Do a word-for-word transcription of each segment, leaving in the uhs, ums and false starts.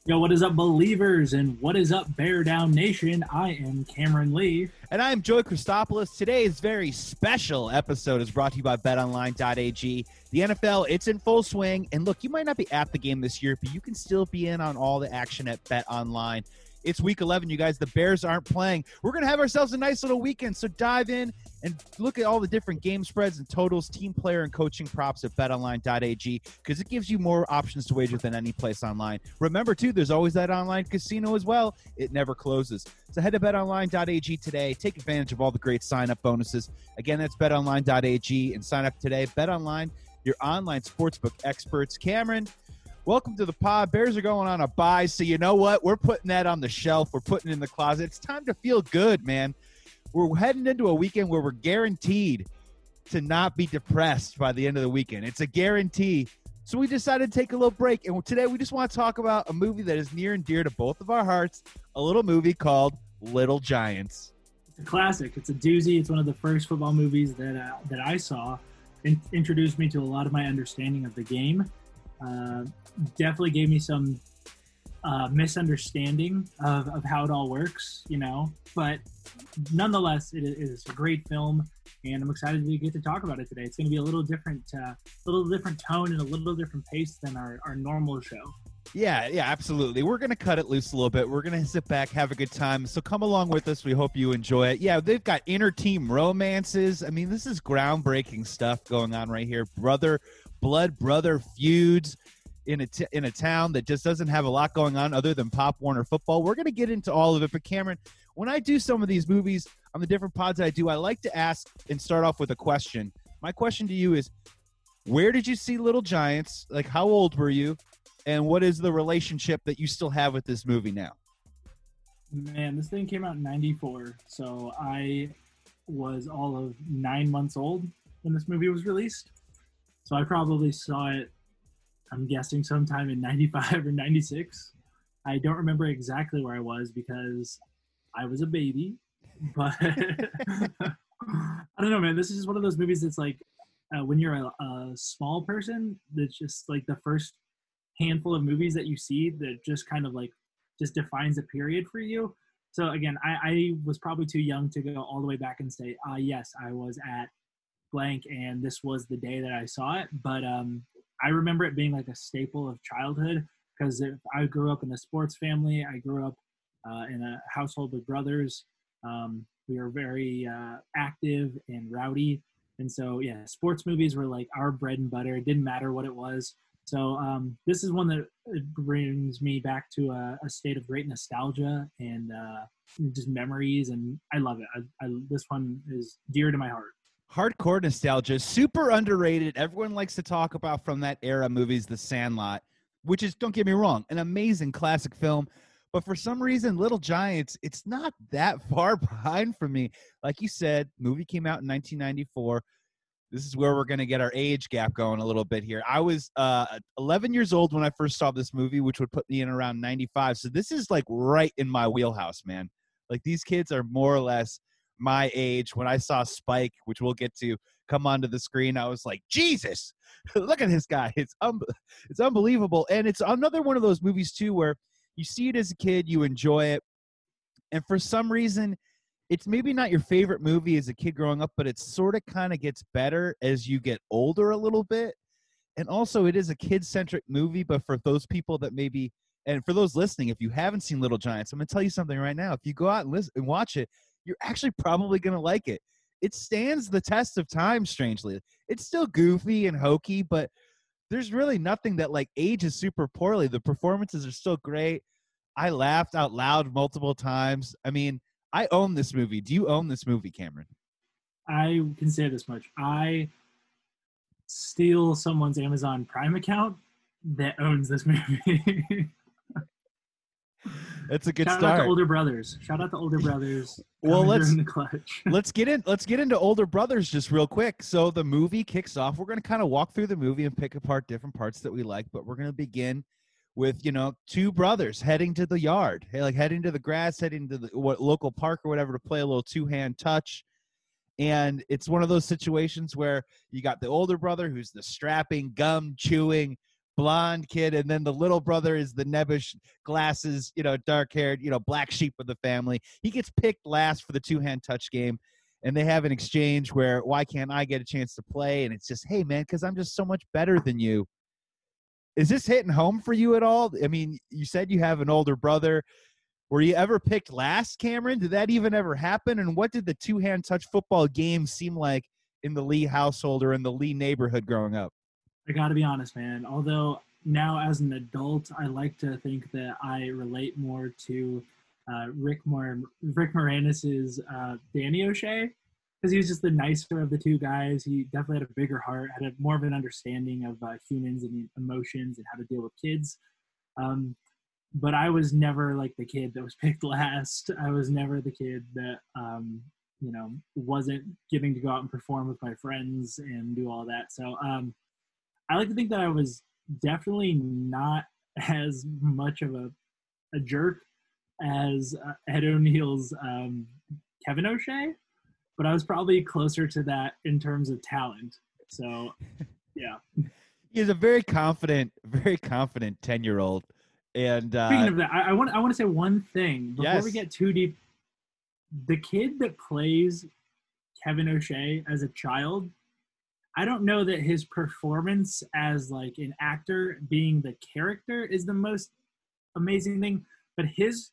Yo, what is up, believers? And what is up, Bear Down Nation? I am Cameron Lee. And I'm Joey Christopoulos. Today's very special episode is brought to you by bet online dot a g. The N F L, it's in full swing. And look, you might not be at the game this year, but you can still be in on all the action at BetOnline. It's week eleven, you guys. The Bears aren't playing. We're going to have ourselves a nice little weekend, so dive in and look at all the different game spreads and totals, team player and coaching props at bet online dot a g because it gives you more options to wager than any place online. Remember, too, there's always that online casino as well. It never closes. So head to bet online dot a g today. Take advantage of all the great sign-up bonuses. Again, that's bet online dot a g and sign up today. BetOnline, your online sportsbook experts. Cameron, welcome to the pod. Bears are going on a bye, so you know what? We're putting that on the shelf. We're putting it in the closet. It's time to feel good, man. We're heading into a weekend where we're guaranteed to not be depressed by the end of the weekend. It's a guarantee. So we decided to take a little break, and today we just want to talk about a movie that is near and dear to both of our hearts, a little movie called Little Giants. It's a classic. It's a doozy. It's one of the first football movies that uh, that I saw. It introduced me to a lot of my understanding of the game. Uh, definitely gave me some uh, misunderstanding of, of how it all works, you know. But nonetheless, it is a great film, and I'm excited to get to talk about it today. It's going to be a little different, a uh, little different tone and a little different pace than our, our normal show. Yeah, yeah, absolutely. We're going to cut it loose a little bit. We're going to sit back, have a good time. So come along with us. We hope you enjoy it. Yeah, they've got inter-team romances. I mean, this is groundbreaking stuff going on right here. Brother, blood brother feuds in a, t- in a town that just doesn't have a lot going on other than Pop Warner football. We're going to get into all of it. But Cameron, when I do some of these movies on the different pods that I do, I like to ask and start off with a question. My question to you is, where did you see Little Giants? Like, how old were you? And what is the relationship that you still have with this movie now? Man, this thing came out in ninety-four, so I was all of nine months old when this movie was released. So I probably saw it, I'm guessing, sometime in ninety-five or ninety-six. I don't remember exactly where I was because I was a baby, but I don't know, man. This is just one of those movies that's like, uh, when you're a, a small person, that's just like the first handful of movies that you see that just kind of like just defines a period for you. So again, I, I was probably too young to go all the way back and say, ah, uh, yes, I was at blank and this was the day that I saw it. But um, I remember it being like a staple of childhood because I grew up in a sports family. I grew up uh, in a household with brothers. Um, we were very uh, active and rowdy. And so, yeah, sports movies were like our bread and butter. It didn't matter what it was. So um, this is one that brings me back to a, a state of great nostalgia and uh, just memories, and I love it. I, I, this one is dear to my heart. Hardcore nostalgia, super underrated. Everyone likes to talk about from that era movies, The Sandlot, which is, don't get me wrong, an amazing classic film. But for some reason, Little Giants, it's not that far behind for me. Like you said, movie came out in nineteen ninety-four. This is where we're going to get our age gap going a little bit here. I was uh, eleven years old when I first saw this movie, which would put me in around ninety-five. So this is like right in my wheelhouse, man. Like these kids are more or less my age. When I saw Spike, which we'll get to, come onto the screen, I was like, Jesus, look at this guy. It's um, it's unbelievable. And it's another one of those movies, too, where you see it as a kid, you enjoy it. And for some reason, it's maybe not your favorite movie as a kid growing up, but it sort of kind of gets better as you get older a little bit. And also, it is a kid-centric movie, but for those people that maybe, and for those listening, if you haven't seen Little Giants, I'm going to tell you something right now. If you go out and listen and watch it, you're actually probably going to like it. It stands the test of time, strangely. It's still goofy and hokey, but there's really nothing that like ages super poorly. The performances are still great. I laughed out loud multiple times. I mean, I own this movie. Do you own this movie, Cameron? I can say this much. I steal someone's Amazon Prime account that owns this movie. That's a good Shout start. out to older brothers. Shout out to older brothers. Well, let's in the clutch. let's get in. Let's get into older brothers just real quick. So the movie kicks off. We're going to kind of walk through the movie and pick apart different parts that we like, but we're going to begin with, you know, two brothers heading to the yard, hey, like heading to the grass, heading to the what, local park or whatever to play a little two-hand touch. And it's one of those situations where you got the older brother who's the strapping, gum-chewing, blonde kid, and then the little brother is the nebbish glasses, you know, dark haired, you know, black sheep of the family. He gets picked last for the two hand touch game, and they have an exchange where, why can't I get a chance to play? And it's just, hey man, because I'm just so much better than you. Is this hitting home for you at all? I mean, you said you have an older brother. Were you ever picked last, Cameron? Did that even ever happen? And what did the two hand touch football game seem like in the Lee household or in the Lee neighborhood growing up? I got to be honest, man. Although now as an adult, I like to think that I relate more to uh, Rick Mor- Rick Moranis's uh, Danny O'Shea, because he was just the nicer of the two guys. He definitely had a bigger heart, had a, more of an understanding of uh, humans and emotions and how to deal with kids. Um, but I was never like the kid that was picked last. I was never the kid that um, you know wasn't getting to go out and perform with my friends and do all that. So. Um, I like to think that I was definitely not as much of a, a jerk as uh, Ed O'Neill's um, Kevin O'Shea, but I was probably closer to that in terms of talent. So, yeah. He's a very confident, very confident ten-year-old. And uh, speaking of that, I, I want I want to say one thing before yes. we get too deep. The kid that plays Kevin O'Shea as a child, I don't know that his performance as like an actor being the character is the most amazing thing, but his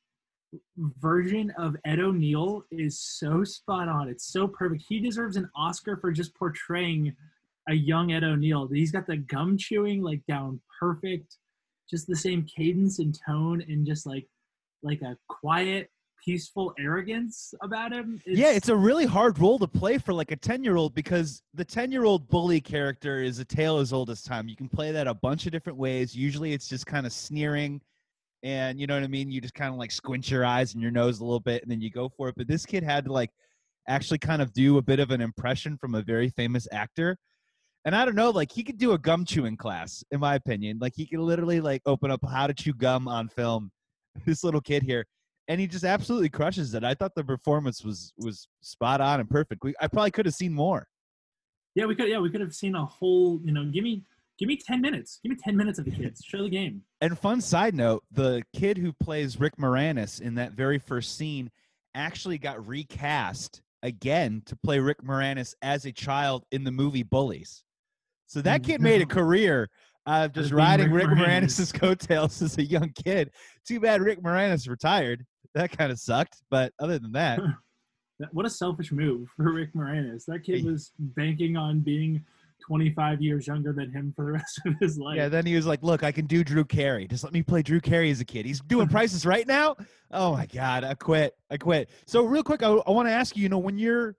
version of Ed O'Neill is so spot on. It's so perfect. He deserves an Oscar for just portraying a young Ed O'Neill. He's got the gum chewing like down perfect, just the same cadence and tone, and just like like a quiet, peaceful arrogance about him. It's, yeah, it's a really hard role to play for like a ten-year-old, because the ten-year-old bully character is a tale as old as time. You can play that a bunch of different ways. Usually it's just kind of sneering, and you know what I mean? You just kind of like squint your eyes and your nose a little bit, and then you go for it. But this kid had to like actually kind of do a bit of an impression from a very famous actor. And I don't know, like he could do a gum chewing class, in my opinion. Like he could literally like open up how to chew gum on film. This little kid here. And he just absolutely crushes it. I thought the performance was was spot on and perfect. We, I probably could have seen more. Yeah, we could. Yeah, we could have seen a whole. You know, give me give me ten minutes. Give me ten minutes of the kids. Show the game. And fun side note: the kid who plays Rick Moranis in that very first scene actually got recast again to play Rick Moranis as a child in the movie Bullies. So that kid made a career out of just riding Rick, Rick Moranis' coattails as a young kid. Too bad Rick Moranis retired. That kind of sucked, but other than that. What a selfish move for Rick Moranis. That kid was banking on being twenty-five years younger than him for the rest of his life. Yeah, then he was like, look, I can do Drew Carey. Just let me play Drew Carey as a kid. He's doing Prices Right now? Oh, my God, I quit. I quit. So real quick, I, I want to ask you, you know, when you're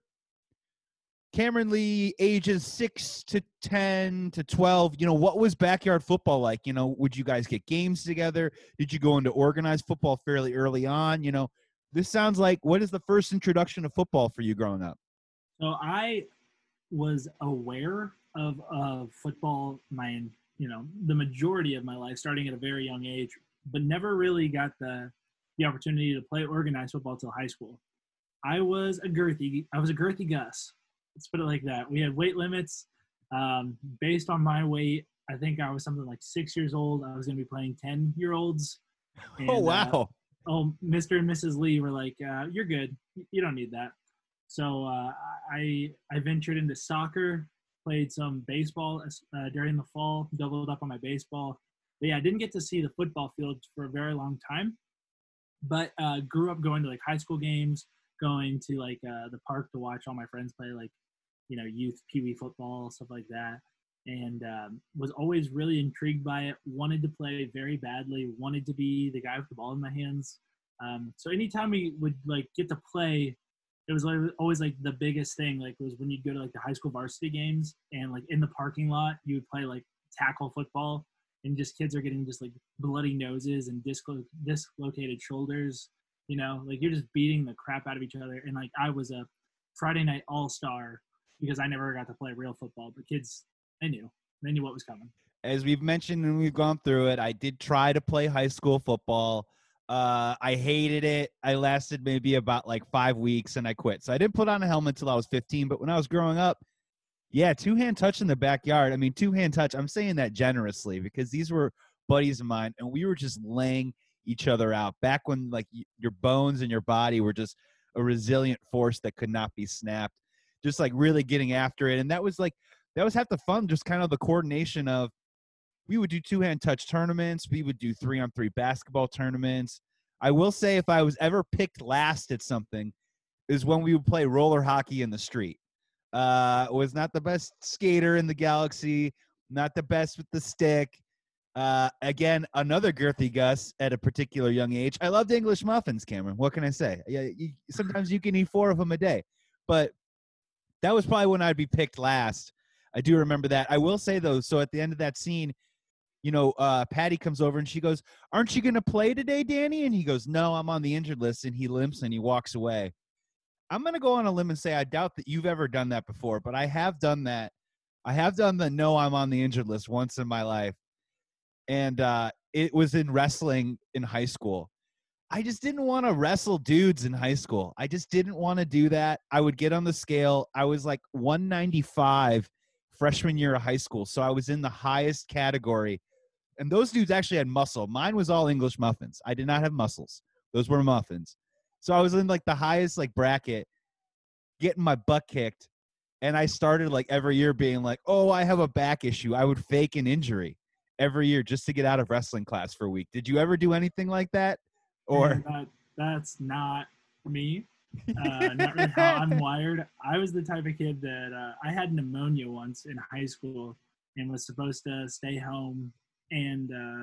Cameron Lee, ages six to ten to twelve, you know, what was backyard football like? You know, would you guys get games together? Did you go into organized football fairly early on? You know, this sounds like, what is the first introduction to football for you growing up? So I was aware of, of football my, you know, the majority of my life, starting at a very young age, but never really got the, the opportunity to play organized football till high school. I was a girthy, I was a girthy Gus. Let's put it like that. We had weight limits um, based on my weight. I think I was something like six years old. I was going to be playing ten-year-olds. And, oh, wow. Uh, oh, Mister and Missus Lee were like, uh, you're good. You don't need that. So uh, I I ventured into soccer, played some baseball uh, during the fall, doubled up on my baseball. But, yeah, I didn't get to see the football field for a very long time, but uh, grew up going to, like, high school games, going to, like, uh, the park to watch all my friends play, like, you know, youth Pee Wee football, stuff like that. And um, was always really intrigued by it, wanted to play very badly, wanted to be the guy with the ball in my hands. Um, so anytime we would, like, get to play, it was like, always, like, the biggest thing, like, was when you'd go to, like, the high school varsity games and, like, in the parking lot, you would play, like, tackle football, and just kids are getting just, like, bloody noses and dislo- dislocated shoulders. You know, like, you're just beating the crap out of each other. And, like, I was a Friday night all-star because I never got to play real football. But kids, they knew. They knew what was coming. As we've mentioned and we've gone through it, I did try to play high school football. Uh, I hated it. I lasted maybe about, like, five weeks, and I quit. So I didn't put on a helmet until I was fifteen. But when I was growing up, Yeah, two hand touch in the backyard. I mean, two hand touch. I'm saying that generously because these were buddies of mine, and we were just laying each other out back when like y- your bones and your body were just a resilient force that could not be snapped. Just like really getting after it, and that was like that was half the fun. Just kind of the coordination of we would do two hand touch tournaments. We would do three on three basketball tournaments. I will say, if I was ever picked last at something, is when we would play roller hockey in the street. Uh, was not the best skater in the galaxy, not the best with the stick. Uh, again, another girthy Gus at a particular young age. I loved English muffins, Cameron. What can I say? Yeah, you, sometimes you can eat four of them a day, but that was probably when I'd be picked last. I do remember that. I will say though, so at the end of that scene, you know, uh, Patty comes over and she goes, "Aren't you going to play today, Danny?" And he goes, "No, I'm on the injured list." And he limps and he walks away. I'm going to go on a limb and say I doubt that you've ever done that before, but I have done that. I have done the no, I'm on the injured list once in my life. And uh, it was in wrestling in high school. I just didn't want to wrestle dudes in high school. I just didn't want to do that. I would get on the scale. I was like one ninety-five freshman year of high school. So I was in the highest category. And those dudes actually had muscle. Mine was all English muffins. I did not have muscles. Those were muffins. So I was in like the highest like bracket, getting my butt kicked. And I started like every year being like, oh, I have a back issue. I would fake an injury every year just to get out of wrestling class for a week. Did you ever do anything like that? Or Man, that, that's not me. Uh, not really how I'm wired. I was the type of kid that uh, I had pneumonia once in high school and was supposed to stay home and uh,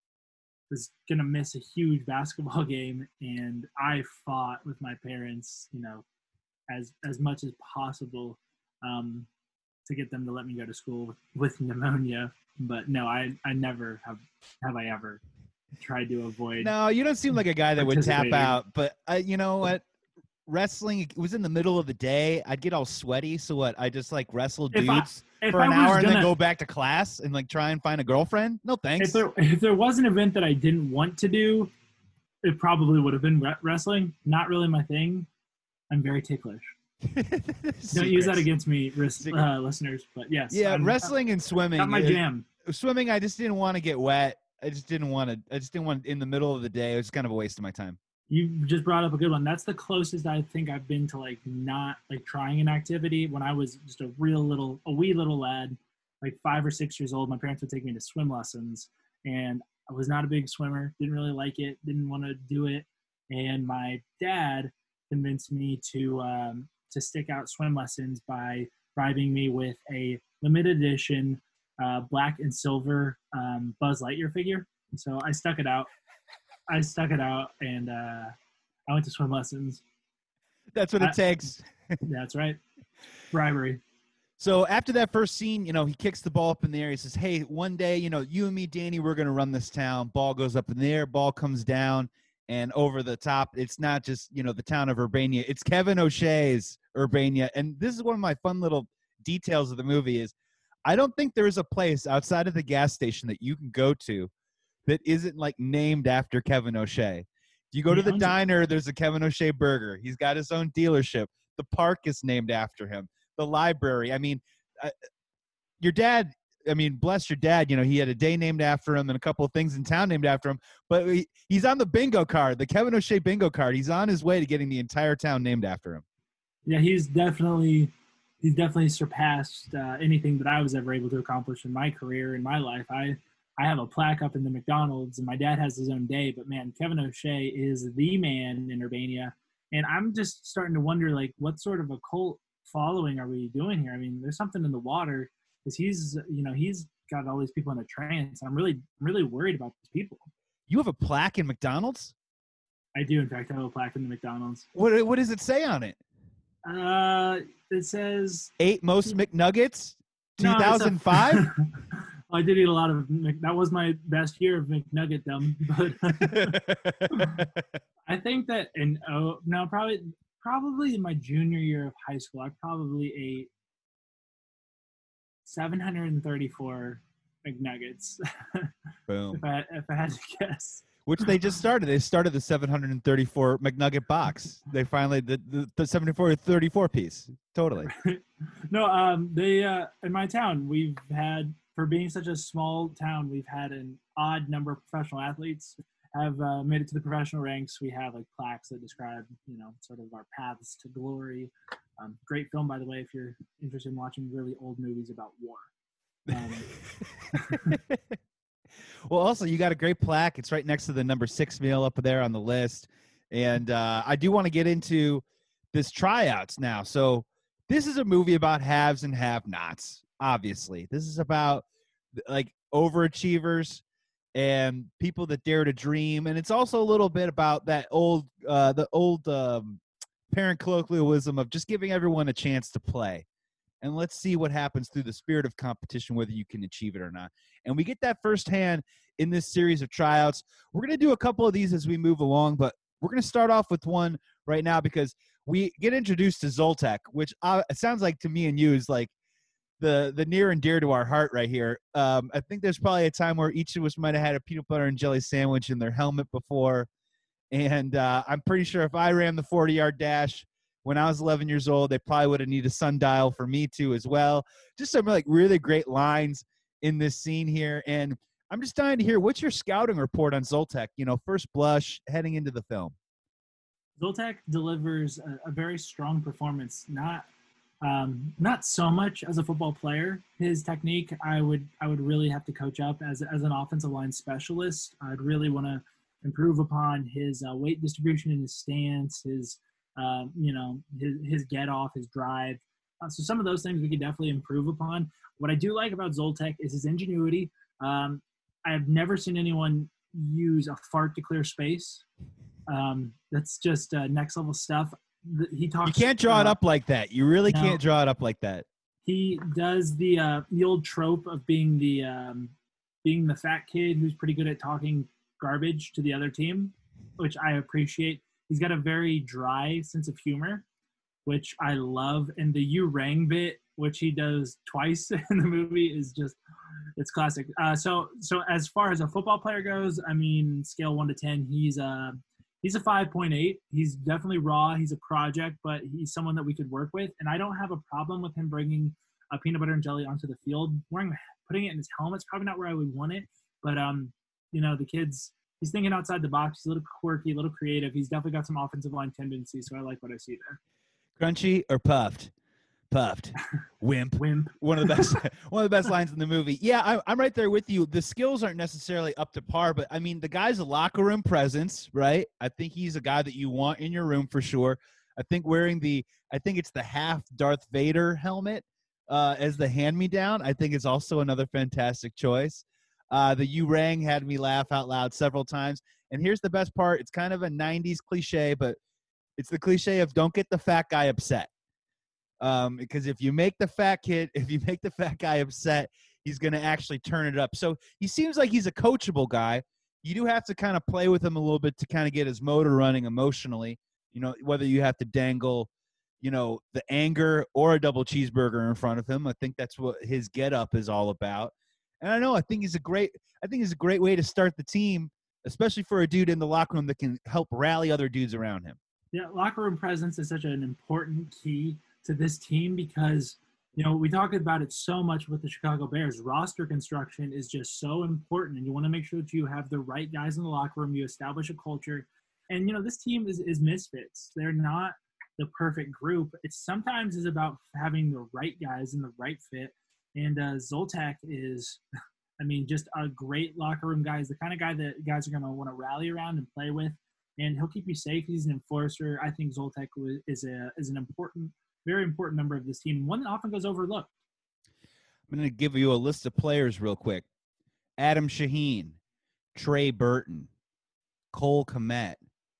was going to miss a huge basketball game. And I fought with my parents, you know, as, as much as possible um, to get them to let me go to school with, with pneumonia. But no, I, I never have, have I ever tried to avoid. No, you don't seem like a guy that would tap participating. out. But uh, you know what? Wrestling it was in the middle of the day. I'd get all sweaty. So what? I just like wrestle If I- dudes if for I an was hour and then gonna- go back to class and like try and find a girlfriend. No thanks. If there, if there was an event that I didn't want to do, it probably would have been re- wrestling. Not really my thing. I'm very ticklish. Don't use that against me, ris- uh, listeners. But yes, Yeah, I'm, wrestling and swimming. not my it- jam. Swimming, I just didn't want to get wet. I just didn't want to. I just didn't want in the middle of the day. It was kind of a waste of my time. You just brought up a good one. That's the closest I think I've been to like not like trying an activity when I was just a real little, a wee little lad, like five or six years old. My parents would take me to swim lessons, and I was not a big swimmer. Didn't really like it. Didn't want to do it. And my dad convinced me to um, to stick out swim lessons by bribing me with a limited edition uh, black and silver um, Buzz Lightyear figure. So I stuck it out. I stuck it out, and uh, I went to swim lessons. That's what it I- takes. That's right. Bribery. So after that first scene, you know, he kicks the ball up in the air. He says, "Hey, one day, you know, you and me, Danny, we're going to run this town." Ball goes up in the air. Ball comes down and over the top. It's not just, you know, the town of Urbania. It's Kevin O'Shea's Urbania. And this is one of my fun little details of the movie is I don't think there is a place outside of the gas station that you can go to that isn't like named after Kevin O'Shea. If you go to He the owns it. diner, there's a Kevin O'Shea burger. He's got his own dealership. The park is named after him. The library. I mean, uh, your dad, I mean, bless your dad, you know, he had a day named after him and a couple of things in town named after him, but he, he's on the bingo card, the Kevin O'Shea bingo card. He's on his way to getting the entire town named after him. Yeah, he's definitely he's definitely surpassed uh, anything that I was ever able to accomplish in my career, in my life. I I have a plaque up in the McDonald's, and my dad has his own day. But man, Kevin O'Shea is the man in Urbania, and I'm just starting to wonder, like, what sort of a cult following are we doing here? I mean, there's something in the water because he's, you know, he's got all these people in a trance. I'm really, really worried about these people. You have a plaque in McDonald's? I do, in fact, have a plaque in the McDonald's. What what does it say on it? Uh, it says Eight most McNuggets, No, it's a- two thousand five? I did eat a lot of Mc, that was my best year of McNuggetdom, but I think that in oh no probably probably in my junior year of high school I probably ate seven hundred thirty-four McNuggets. Boom. if I if I had to guess. which they just started. They started the seven hundred thirty-four McNugget box. They finally the the, the seventy-four thirty-four piece. Totally. No, um, they uh, in my town we've had, for being such a small town, we've had an odd number of professional athletes have uh, made it to the professional ranks. We have like plaques that describe, you know, sort of our paths to glory. Um, great film, by the way, if you're interested in watching really old movies about war. Um, well, also, you got a great plaque. It's right next to the number six meal up there on the list. And uh, I do want to get into this tryouts now. So this is a movie about haves and have-nots, obviously. This is about, like, overachievers and people that dare to dream. And it's also a little bit about that old, uh, the old um, parent colloquialism of just giving everyone a chance to play. And let's see what happens through the spirit of competition, whether you can achieve it or not. And we get that firsthand in this series of tryouts. We're going to do a couple of these as we move along, but we're going to start off with one right now because we get introduced to Zoltek, which uh, it sounds like to me and you is like the the near and dear to our heart right here. Um, I think there's probably a time where each of us might have had a peanut butter and jelly sandwich in their helmet before. And uh, I'm pretty sure if I ran the forty-yard dash when I was eleven years old, they probably would have needed a sundial for me too as well. Just some like really great lines in this scene here. And I'm just dying to hear, what's your scouting report on Zoltek, you know, first blush heading into the film? Zoltek delivers a, a very strong performance, not um, not so much as a football player. His technique, I would I would really have to coach up as, as an offensive line specialist. I'd really want to improve upon his uh, weight distribution in his stance, his Uh, you know, his, his get off, his drive. Uh, so some of those things we could definitely improve upon. What I do like about Zoltek is his ingenuity. Um, I have never seen anyone use a fart to clear space. Um, that's just uh, next level stuff. The, he talks. You can't draw uh, it up like that. You really no, can't draw it up like that. He does the uh, the old trope of being the um, being the fat kid who's pretty good at talking garbage to the other team, which I appreciate. He's got a very dry sense of humor, which I love. And the you rang bit, which he does twice in the movie, is just, it's classic. Uh, so so as far as a football player goes, I mean, scale one to ten, he's a, he's a five point eight. He's definitely raw. He's a project, but he's someone that we could work with. And I don't have a problem with him bringing a peanut butter and jelly onto the field. Wearing, putting it in his helmet's probably not where I would want it. But, um, you know, the kid's, he's thinking outside the box. He's a little quirky, a little creative. He's definitely got some offensive line tendencies, so I like what I see there. Crunchy or puffed? Puffed. Wimp. Wimp. One of the best one of the best lines in the movie. Yeah, I, I'm right there with you. The skills aren't necessarily up to par, but, I mean, the guy's a locker room presence, right? I think he's a guy that you want in your room for sure. I think wearing the – I think it's the half Darth Vader helmet uh, as the hand-me-down, I think is also another fantastic choice. Uh, the you rang had me laugh out loud several times. And here's the best part. It's kind of a nineties cliche, but it's the cliche of don't get the fat guy upset. Um, because if you make the fat kid, if you make the fat guy upset, he's going to actually turn it up. So he seems like he's a coachable guy. You do have to kind of play with him a little bit to kind of get his motor running emotionally. You know, whether you have to dangle, you know, the anger or a double cheeseburger in front of him. I think that's what his get up is all about. And I know, I think he's a great, I think he's a great way to start the team, especially for a dude in the locker room that can help rally other dudes around him. Yeah, locker room presence is such an important key to this team because, you know, we talk about it so much with the Chicago Bears. Roster construction is just so important, and you want to make sure that you have the right guys in the locker room. You establish a culture, and you know, this team is is misfits. They're not the perfect group. It sometimes is about having the right guys in the right fit. And uh, Zoltek is, I mean, just a great locker room guy. He's the kind of guy that guys are going to want to rally around and play with. And he'll keep you safe. He's an enforcer. I think Zoltek is a is an important, very important member of this team. One that often goes overlooked. I'm going to give you a list of players real quick. Adam Shaheen, Trey Burton, Cole Kmet,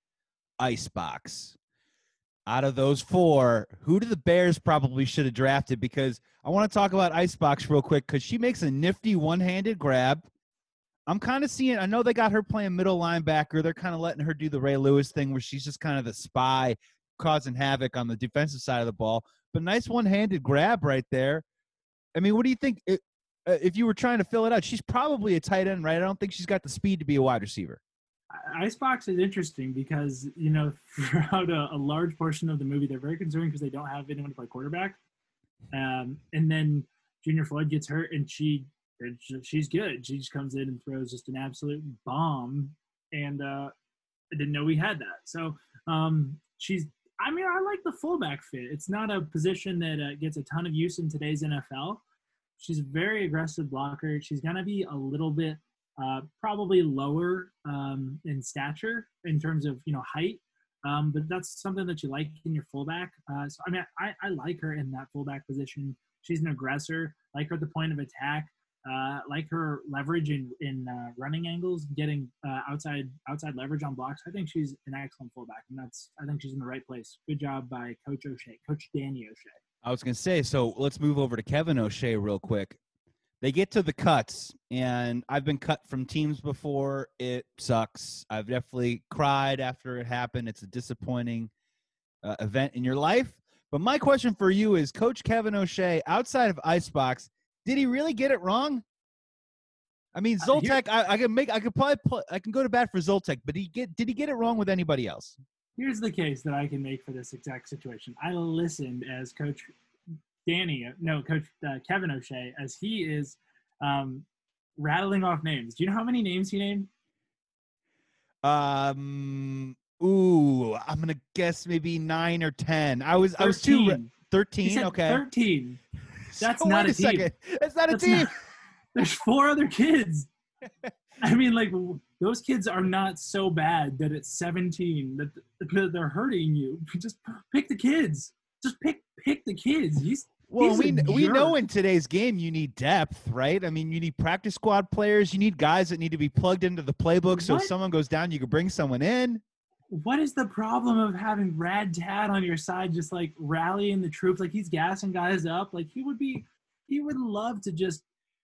Icebox. Out of those four, who do the Bears probably should have drafted? Because I want to talk about Icebox real quick because she makes a nifty one-handed grab. I'm kind of seeing – I know they got her playing middle linebacker. They're kind of letting her do the Ray Lewis thing where she's just kind of the spy causing havoc on the defensive side of the ball. But nice one-handed grab right there. I mean, what do you think it, uh, if you were trying to fill it out? She's probably a tight end, right? I don't think she's got the speed to be a wide receiver. Icebox is interesting because, you know, throughout a, a large portion of the movie, they're very concerned because they don't have anyone to play quarterback. Um, and then Junior Floyd gets hurt, and she she's good. She just comes in and throws just an absolute bomb. And uh, I didn't know we had that. So um, she's, I mean, I like the fullback fit. It's not a position that uh, gets a ton of use in today's N F L. She's a very aggressive blocker. She's going to be a little bit uh, probably lower um, in stature in terms of, you know, height. Um, but that's something that you like in your fullback. Uh, so, I mean, I, I like her in that fullback position. She's an aggressor, like her at the point of attack, uh, like her leverage in, in uh, running angles, getting uh, outside outside leverage on blocks. I think she's an excellent fullback, and that's I think she's in the right place. Good job by Coach O'Shea, Coach Danny O'Shea. I was going to say, so let's move over to Kevin O'Shea real quick. They get to the cuts, and I've been cut from teams before. It sucks. I've definitely cried after it happened. It's a disappointing uh, event in your life. But my question for you is, Coach Kevin O'Shea, outside of Icebox, did he really get it wrong? I mean, Zoltek, uh, I, I can make, I could probably, put, I can go to bat for Zoltek, but he get, did he get it wrong with anybody else? Here's the case that I can make for this exact situation. I listened as Coach Danny, no, Coach uh, Kevin O'Shea, as he is um, rattling off names. Do you know how many names he named? Um. Ooh, I'm gonna guess maybe nine or ten. I was, thirteen. I was too thirteen. He said okay, thirteen. That's so not wait a, a team. second. That's not a That's team. Not, there's four other kids. I mean, like, those kids are not so bad that it's seventeen that that they're hurting you. Just pick the kids. Just pick pick the kids. He's Well, He's we we know in today's game you need depth, right? I mean, you need practice squad players. You need guys that need to be plugged into the playbook. So What? if someone goes down, you can bring someone in. What is the problem of having Rad Tad on your side, just like rallying the troops, like he's gassing guys up? Like he would be, he would love to just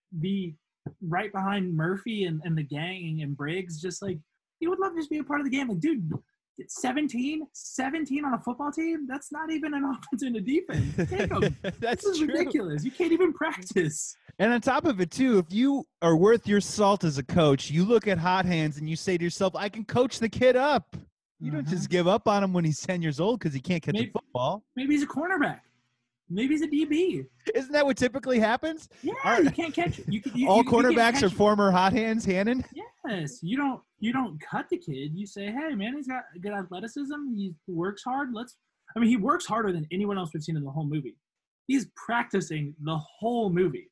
be right behind Murphy and, and the gang and Briggs. Just like he would love to just be a part of the game. Like, dude, seventeen, seventeen on a football team? That's not even an offense and a defense. Take them. That's this is true. ridiculous. You can't even practice. And on top of it, too, if you are worth your salt as a coach, you look at Hot Hands and you say to yourself, I can coach the kid up. You don't Uh-huh. just give up on him when he's ten years old because he can't catch Maybe- a football. Maybe he's a cornerback. Maybe he's a D B. Isn't that what typically happens? Yeah, Are- you can't catch it. You, can- you, All you, you can't cornerbacks catch are it. former Hot Hands, Hannon? Yes, you don't you don't cut the kid. You say, hey man, he's got good athleticism. He works hard. Let's. I mean, he works harder than anyone else we've seen in the whole movie. He's practicing the whole movie.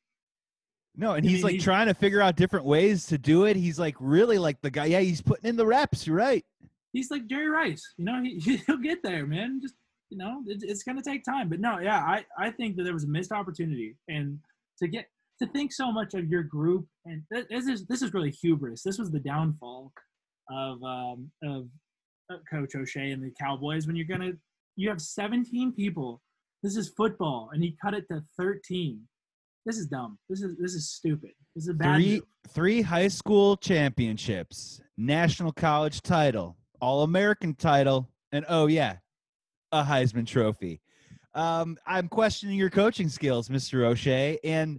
No, and I he's mean, like he's- trying to figure out different ways to do it. He's like really like the guy. Yeah, he's putting in the reps. You're right. He's like Jerry Rice. You know, he, he'll get there, man. Just you know, it, it's gonna take time. But no, yeah, I I think that there was a missed opportunity, and to get to think so much of your group, and th- this is this is really hubris. This was the downfall of um of uh, Coach O'Shea and the Cowboys. When you're gonna you have seventeen people. This is football, and he cut it to thirteen. This is dumb. This is this is stupid. This is a bad Three move. three high school championships, national college title, All-American title, and oh yeah, a Heisman Trophy. Um, I'm questioning your coaching skills, Mister O'Shea, and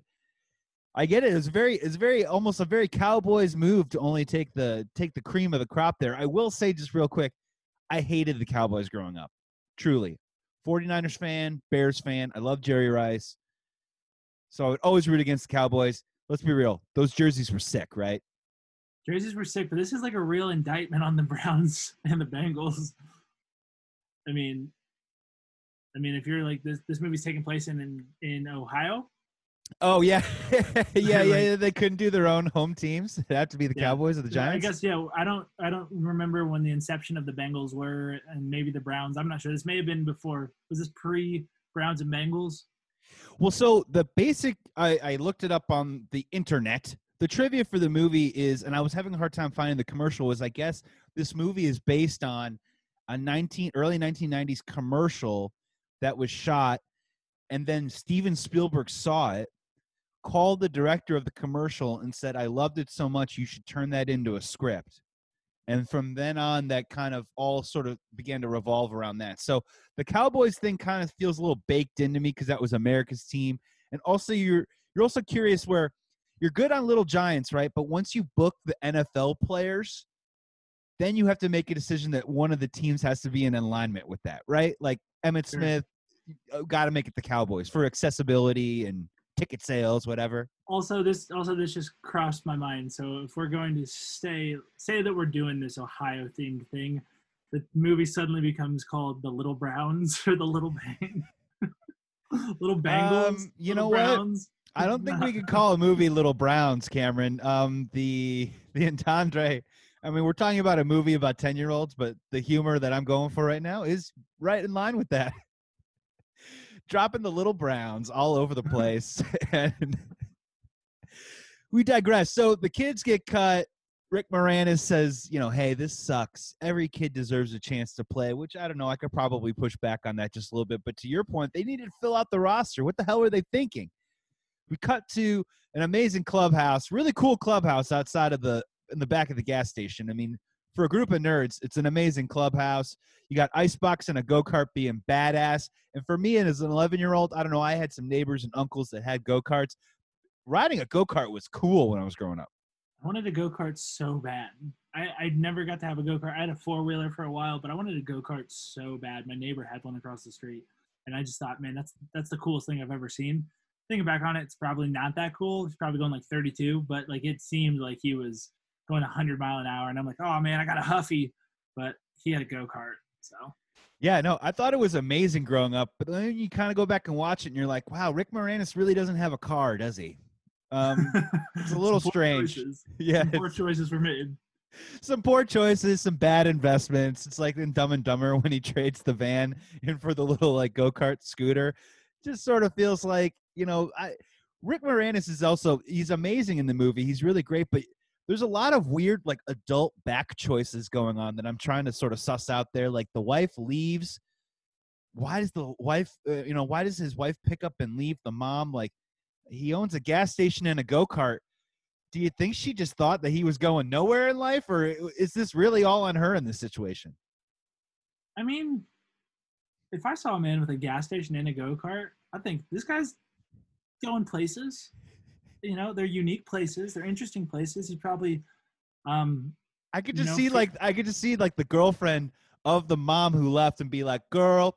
I get it. It's very, it's very, almost a very Cowboys move to only take the take the cream of the crop there. I will say just real quick, I hated the Cowboys growing up, truly. forty-niners fan, Bears fan. I love Jerry Rice, so I would always root against the Cowboys. Let's be real; those jerseys were sick, right? Jerseys were sick, but this is like a real indictment on the Browns and the Bengals. I mean, I mean, if you're like this, this movie's taking place in in, in Ohio. Oh yeah, yeah, Like- yeah, yeah. They couldn't do their own home teams. It had to be the Yeah. Cowboys or the Yeah, I Giants. guess yeah. I don't I don't remember when the inception of the Bengals were, and maybe the Browns. I'm not sure. This may have been before. Was this pre Browns and Bengals? Well, so the basic, I, I looked it up on the internet. The trivia for the movie is, and I was having a hard time finding the commercial, was I guess this movie is based on a nineteen early nineteen nineties commercial that was shot, and then Steven Spielberg saw it, called the director of the commercial and said, I loved it so much, you should turn that into a script. And from then on, that kind of all sort of began to revolve around that. So the Cowboys thing kind of feels a little baked into me because that was America's team. And also you're you're also curious where you're good on Little Giants, right? But once you book the N F L players, then you have to make a decision that one of the teams has to be in alignment with that, right? Like Emmitt Sure. Smith, got to make it the Cowboys for accessibility and ticket sales, whatever. Also, this also this just crossed my mind. So if we're going to stay say that we're doing this Ohio themed thing, the movie suddenly becomes called The Little Browns or The Little Bang Little Bengals. Um, you Little know what? Browns. I don't think we could call a movie Little Browns, Cameron. Um, the the entendre. I mean, we're talking about a movie about ten-year-olds, but the humor that I'm going for right now is right in line with that. Dropping the Little Browns all over the place. And we digress. So the kids get cut. Rick Moranis says, you know, hey, this sucks. Every kid deserves a chance to play, which I don't know. I could probably push back on that just a little bit. But to your point, they needed to fill out the roster. What the hell were they thinking? We cut to an amazing clubhouse, really cool clubhouse outside of the in the back of the gas station. I mean, for a group of nerds, it's an amazing clubhouse. You got Icebox and a go-kart being badass. And for me, and as an eleven-year-old, I don't know, I had some neighbors and uncles that had go-karts. Riding a go-kart was cool when I was growing up. I wanted a go-kart so bad. I, I never got to have a go-kart. I had a four-wheeler for a while, but I wanted a go-kart so bad. My neighbor had one across the street. And I just thought, man, that's that's the coolest thing I've ever seen. Thinking back on it, it's probably not that cool. He's probably going like thirty-two, but like it seemed like he was going one hundred mile an hour. And I'm like, oh, man, I got a Huffy. But he had a go-kart, so. Yeah, no, I thought it was amazing growing up. But then you kind of go back and watch it, and you're like, wow, Rick Moranis really doesn't have a car, does he? Um, it's a little Some strange. Choices. Yeah, Some poor choices were made. Some poor choices, some bad investments. It's like in Dumb and Dumber when he trades the van in for the little like go-kart scooter. Just sort of feels like, you know, I, Rick Moranis is also, he's amazing in the movie. He's really great, but there's a lot of weird like adult back choices going on that I'm trying to sort of suss out there. Like the wife leaves. Why does the wife, uh, you know, why does his wife pick up and leave the mom? Like he owns a gas station and a go-kart. Do you think she just thought that he was going nowhere in life, or is this really all on her in this situation? I mean, if I saw a man with a gas station and a go-kart, I think this guy's going places. You know, they're unique places. They're interesting places. He probably, um, I could you just know, see for- like I could just see like the girlfriend of the mom who left and be like, "Girl,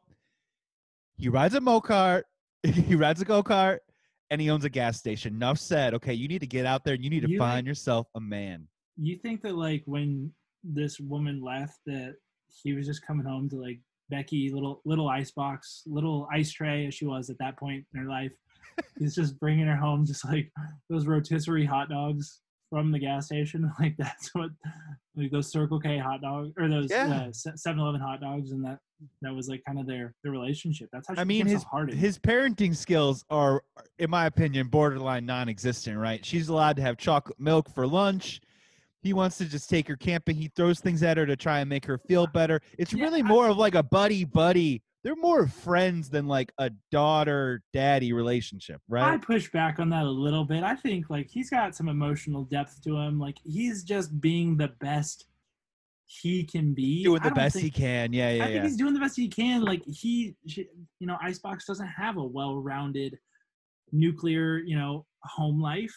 he rides a mo-kart, he rides a go-kart, and he owns a gas station. Enough said. Okay, you need to get out there and you need to You find think- yourself a man." you think that like when this woman left, that he was just coming home to like Becky, little little icebox, little ice tray as she was at that point in her life. He's just bringing her home, just like those rotisserie hot dogs from the gas station. Like that's what, like those Circle K hot dogs or those Yeah. uh, seven eleven hot dogs, and that that was like kind of their their relationship. That's how she I mean, became his so hardened. his parenting skills are, in my opinion, borderline non-existent. Right? She's allowed to have chocolate milk for lunch. He wants to just take her camping. He throws things at her to try and make her feel better. It's Yeah, really I- more of like a buddy buddy. They're more friends than like a daughter daddy relationship, I right? push back on that a little bit. I think like he's got some emotional depth to him. Like he's just being the best he can be. Doing I the don't best think, he can. Yeah, I yeah, think yeah. he's doing the best he can. Like he, she, you know, Icebox doesn't have a well-rounded nuclear, you know, home life.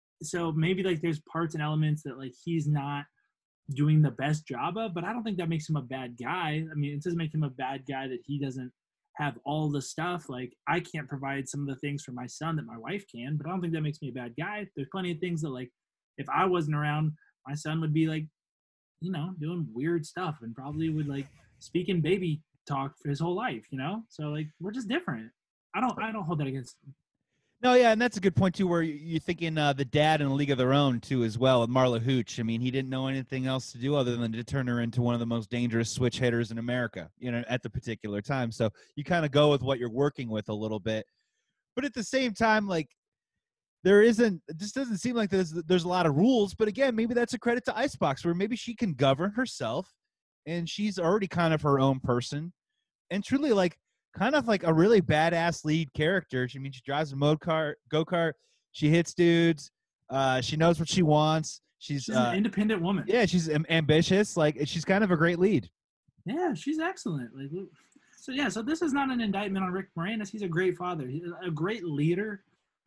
So maybe like there's parts and elements that like he's not doing the best job of, but I don't think that makes him a bad guy. I mean, it doesn't make him a bad guy that he doesn't have all the stuff. Like I can't provide some of the things for my son that my wife can, but I don't think that makes me a bad guy. There's plenty of things that like if I wasn't around, my son would be like, you know, doing weird stuff and probably would like speak in baby talk for his whole life, you know? So like we're just different. I don't I don't hold that against him. No, yeah, and that's a good point too. Where you- you're thinking uh, the dad in A League of Their Own too, as well, with Marla Hooch. I mean, he didn't know anything else to do other than to turn her into one of the most dangerous switch hitters in America, you know, at the particular time. So you kind of go with what you're working with a little bit, but at the same time, like there isn't. It just doesn't seem like there's there's a lot of rules. But again, maybe that's a credit to Icebox, where maybe she can govern herself, and she's already kind of her own person, and truly like. Kind of like a really badass lead character. I mean, she drives a mo kart, go kart. She hits dudes. Uh, she knows what she wants. She's, She's uh, an independent woman. yeah, she's am- ambitious. Like she's kind of a great lead. Yeah, she's excellent. Like, so yeah, so this is not an indictment on Rick Moranis. He's a great father, he's a great leader,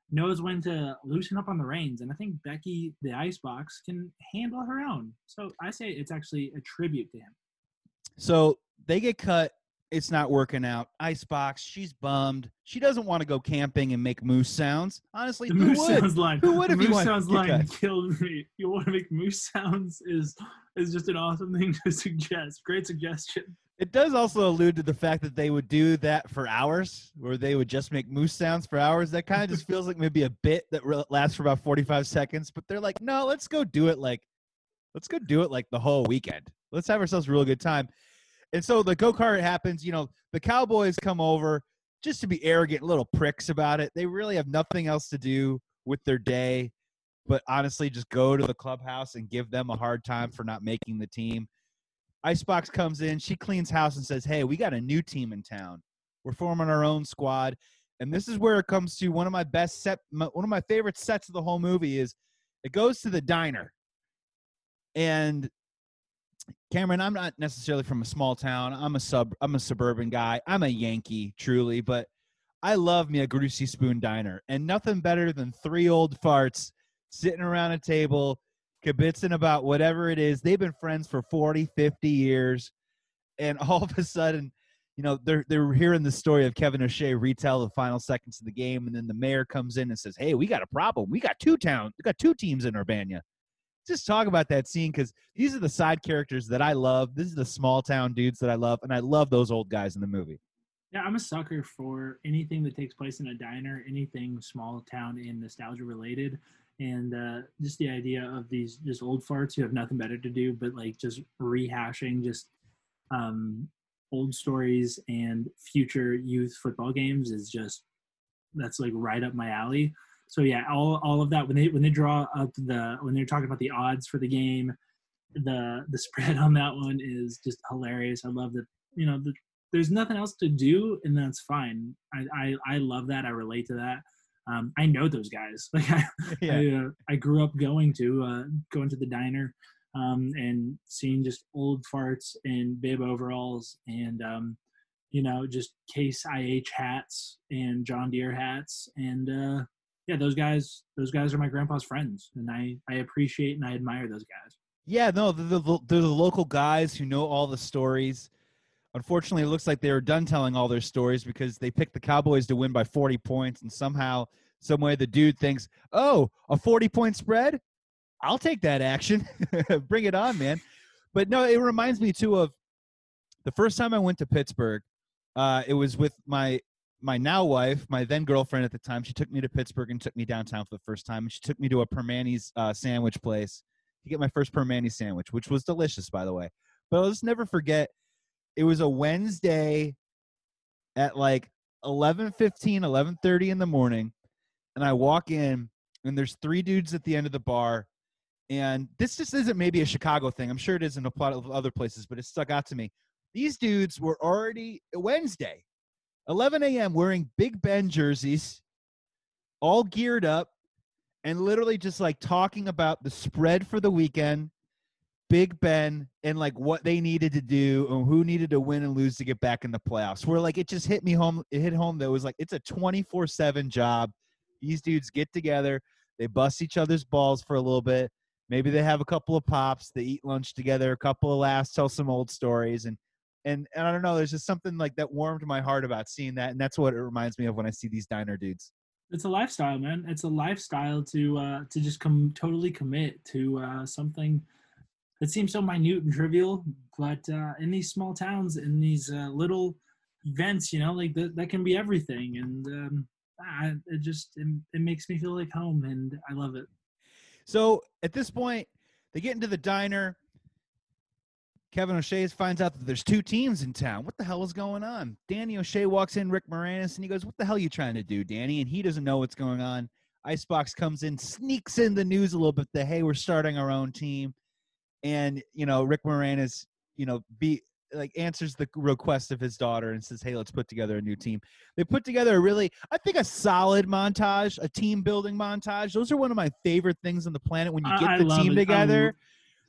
knows when to loosen up on the reins. And I think Becky, the Icebox, can handle her own. So I say it's actually a tribute to him. So they get cut. It's not working out. Icebox, she's bummed. She doesn't want to go camping and make moose sounds. Honestly, The who moose would? sounds line. Who would the if you moose want sounds to get line cut? killed me. You want to make moose sounds is is just an awesome thing to suggest. Great suggestion. It does also allude to the fact that they would do that for hours, where they would just make moose sounds for hours. That kind of just feels like maybe a bit that re- lasts for about forty-five seconds. But they're like, no, let's go do it like, let's go do it like the whole weekend. Let's have ourselves a real good time. And so the go-kart happens. You know, the Cowboys come over just to be arrogant little pricks about it. They really have nothing else to do with their day, but honestly just go to the clubhouse and give them a hard time for not making the team. Icebox comes in. She cleans house and says, hey, we got a new team in town. We're forming our own squad. And this is where it comes to one of my best set, my, one of my favorite sets of the whole movie is it goes to the diner. And Cameron, I'm not necessarily from a small town. I'm a sub. I'm a suburban guy. I'm a Yankee, truly, but I love me a Greasy Spoon diner, and nothing better than three old farts sitting around a table, kibitzing about whatever it is. They've been friends for forty, fifty years, and all of a sudden, you know, they're they're hearing the story of Kevin O'Shea retell the final seconds of the game, and then the mayor comes in and says, "Hey, we got a problem. We got two town. We got two teams in Urbana." Just talk about that scene because these are the side characters that I love. This is the small town dudes that I love, and I love those old guys in the movie. Yeah, I'm a sucker for anything that takes place in a diner, anything small town and nostalgia related, and uh, just the idea of these just old farts who have nothing better to do but like just rehashing just um, old stories and future youth football games is just that's like right up my alley. So yeah, all all of that when they when they draw up the when they're talking about the odds for the game, the the spread on that one is just hilarious. I love that you know the, there's nothing else to do and that's fine. I I, I love that. I relate to that. Um, I know those guys. Like I Yeah. I, uh, I grew up going to uh, going to the diner um, and seeing just old farts in bib overalls and um, you know just Case I H hats and John Deere hats and. Uh, Yeah, those guys. Those guys are my grandpa's friends, and I, I appreciate and I admire those guys. Yeah, no, they're the, they're the local guys who know all the stories. Unfortunately, it looks like they were done telling all their stories because they picked the Cowboys to win by forty points, and somehow, some way, the dude thinks, "Oh, a forty-point spread? I'll take that action. Bring it on, man." But no, it reminds me too of the first time I went to Pittsburgh. Uh, it was with my. My now wife, my then girlfriend at the time, she took me to Pittsburgh and took me downtown for the first time. And she took me to a Permani's uh, sandwich place to get my first Permani sandwich, which was delicious, by the way. But I'll just never forget, it was a Wednesday at like eleven fifteen, eleven thirty in the morning. And I walk in, and there's three dudes at the end of the bar. And this just isn't maybe a Chicago thing. I'm sure it is in a lot of other places, but it stuck out to me. These dudes were already Wednesday. eleven a.m. wearing Big Ben jerseys, all geared up, and literally just like talking about the spread for the weekend, Big Ben, and like what they needed to do and who needed to win and lose to get back in the playoffs. Where like it just hit me home. It hit home that it was like it's a twenty-four seven job. These dudes get together, they bust each other's balls for a little bit. Maybe they have a couple of pops, they eat lunch together, a couple of laughs, tell some old stories, and And and I don't know, there's just something like that warmed my heart about seeing that, and that's what it reminds me of when I see these diner dudes. It's a lifestyle, man. It's a lifestyle to uh, to just come totally commit to uh, something that seems so minute and trivial, but uh, in these small towns, in these uh, little events, you know, like that, that can be everything, and um, I, it just it, it makes me feel like home, and I love it. So at this point, they get into the diner. Kevin O'Shea finds out that there's two teams in town. What the hell is going on? Danny O'Shea walks in, Rick Moranis, and he goes, "What the hell are you trying to do, Danny?" And he doesn't know what's going on. Icebox comes in, sneaks in the news a little bit that, hey, we're starting our own team. And, you know, Rick Moranis, you know, be like answers the request of his daughter and says, hey, let's put together a new team. They put together a really, I think, a solid montage, a team building montage. Those are one of my favorite things on the planet when you get I, I the love team it. together.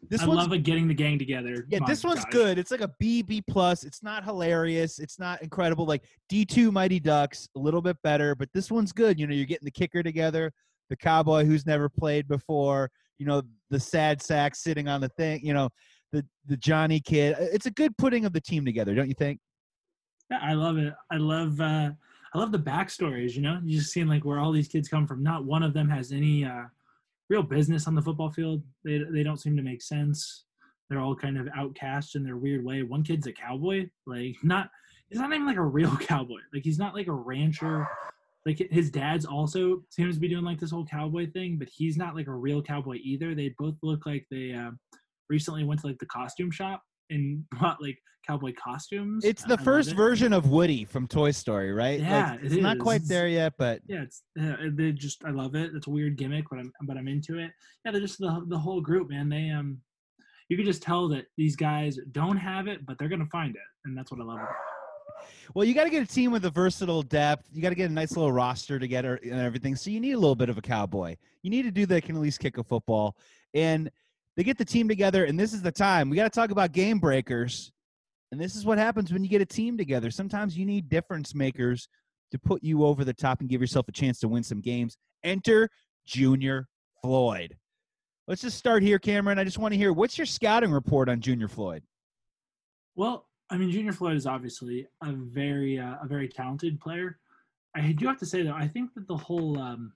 This I one's love a getting the gang together. yeah, this one's montage. good. It's like a B B plus. It's not hilarious. It's not incredible. Like D two Mighty Ducks, a little bit better, but this one's good. You know, you're getting the kicker together, the cowboy who's never played before. You know, the sad sack sitting on the thing. You know, the the Johnny kid. It's a good putting of the team together, don't you think? Yeah, I love it. I love uh I love the backstories, you know? You just seeing like where all these kids come from. Not one of them has any uh real business on the football field. They they don't seem to make sense. They're all kind of outcast in their weird way. One kid's a cowboy, like not he's not even like a real cowboy. Like he's not like a rancher. Like his dad's also seems to be doing like this whole cowboy thing, but he's not like a real cowboy either. They both look like they uh, recently went to like the costume shop and bought like cowboy costumes. It's the I first version of Woody from Toy Story, right? Yeah, like, it's it not is. quite there yet, but yeah, it's uh, they just I love it. It's a weird gimmick, but I'm but I'm into it. Yeah, they're just the the whole group, man. They um, you can just tell that these guys don't have it, but they're gonna find it, and that's what I love about it. well, you got to get a team with a versatile depth. You got to get a nice little roster together and everything. So you need a little bit of a cowboy. You need a dude that can at least kick a football. And they get the team together, and this is the time. We got to talk about game breakers. And this is what happens when you get a team together. Sometimes you need difference makers to put you over the top and give yourself a chance to win some games. Enter Junior Floyd. Let's just start here, Cameron. I just want to hear, what's your scouting report on Junior Floyd? Well, I mean, Junior Floyd is obviously a very uh, a very talented player. I do have to say though, I think that the whole um,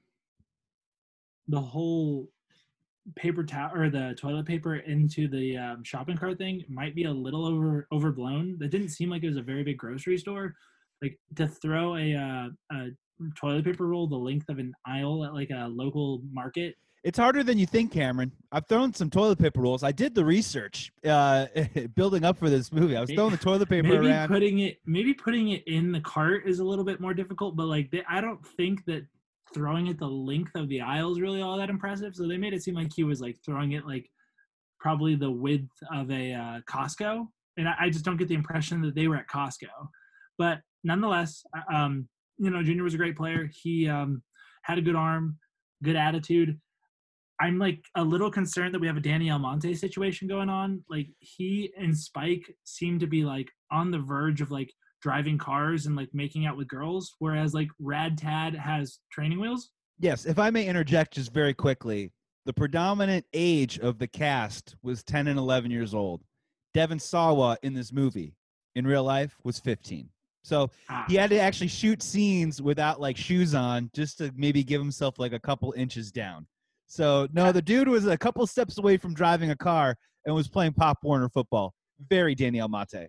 the whole paper towel or the toilet paper into the um, shopping cart thing might be a little over overblown. That didn't seem like it was a very big grocery store. Like to throw a, uh, a toilet paper roll the length of an aisle at like a local market. It's harder than you think, Cameron. I've thrown some toilet paper rolls. I did the research uh, building up for this movie. I was throwing the toilet paper maybe around. putting it maybe putting it in the cart is a little bit more difficult, but like they, I don't think that throwing it the length of the aisle is really all that impressive. So they made it seem like he was like throwing it like probably the width of a uh, Costco, and I, I just don't get the impression that they were at Costco. But nonetheless, um, you know, Junior was a great player. He um, had a good arm, good attitude. I'm like a little concerned that we have a Danny Almonte situation going on. Like he and Spike seem to be like on the verge of like driving cars and like making out with girls, whereas like Rad Tad has training wheels. Yes, if I may interject just very quickly, the predominant age of the cast was ten and eleven years old. Devon Sawa in this movie in real life was fifteen. So ah. he had to actually shoot scenes without like shoes on just to maybe give himself like a couple inches down. So, no, the dude was a couple steps away from driving a car and was playing Pop Warner football. Very Danny Almonte.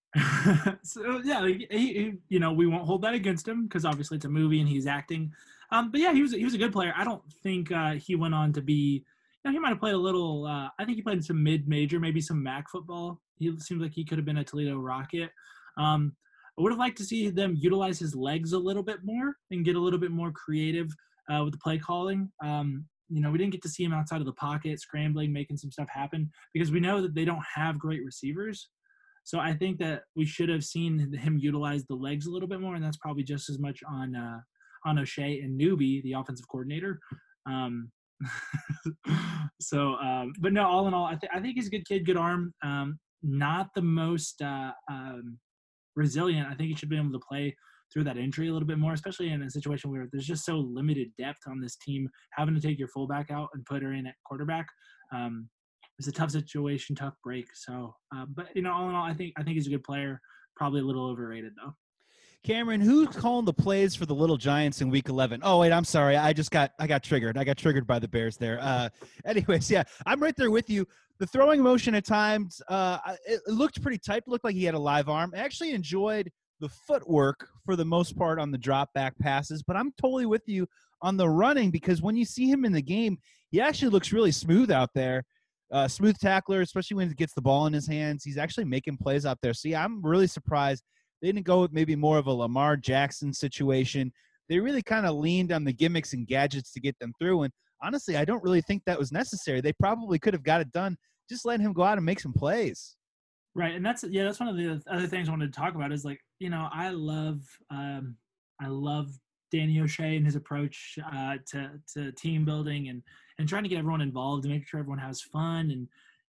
So, yeah, like, he, he, you know, we won't hold that against him because obviously it's a movie and he's acting. Um, but, yeah, he was he was a good player. I don't think uh, he went on to be – you know, he might have played a little uh, – I think he played some mid-major, maybe some M A C football. He seems like he could have been a Toledo Rocket. Um, I would have liked to see them utilize his legs a little bit more and get a little bit more creative uh, with the play calling. Um You know, we didn't get to see him outside of the pocket, scrambling, making some stuff happen because we know that they don't have great receivers. So I think that we should have seen him utilize the legs a little bit more, and that's probably just as much on uh, on O'Shea and Newby, the offensive coordinator. Um, so, um, but no, all in all, I, th- I think he's a good kid, good arm. Um, not the most uh, um, resilient. I think he should be able to play through that injury a little bit more, especially in a situation where there's just so limited depth on this team. Having to take your fullback out and put her in at quarterback, um, it's a tough situation, tough break. So, uh, but you know, all in all, I think I think he's a good player. Probably a little overrated though. Cameron, who's calling the plays for the Little Giants in Week eleven? Oh wait, I'm sorry, I just got I got triggered. I got triggered by the Bears there. Uh, anyways, yeah, I'm right there with you. The throwing motion at times, uh, it, it looked pretty tight. It looked like he had a live arm. I actually enjoyed the footwork for the most part on the drop back passes, but I'm totally with you on the running because when you see him in the game, he actually looks really smooth out there. Uh, smooth tackler, especially when he gets the ball in his hands. He's actually making plays out there. So, yeah, I'm really surprised they didn't go with maybe more of a Lamar Jackson situation. They really kind of leaned on the gimmicks and gadgets to get them through. And honestly, I don't really think that was necessary. They probably could have got it done. Just letting him go out and make some plays. Right, and that's yeah, that's one of the other things I wanted to talk about is like, you know, I love um, I love Danny O'Shea and his approach uh, to to team building and and trying to get everyone involved and make sure everyone has fun. And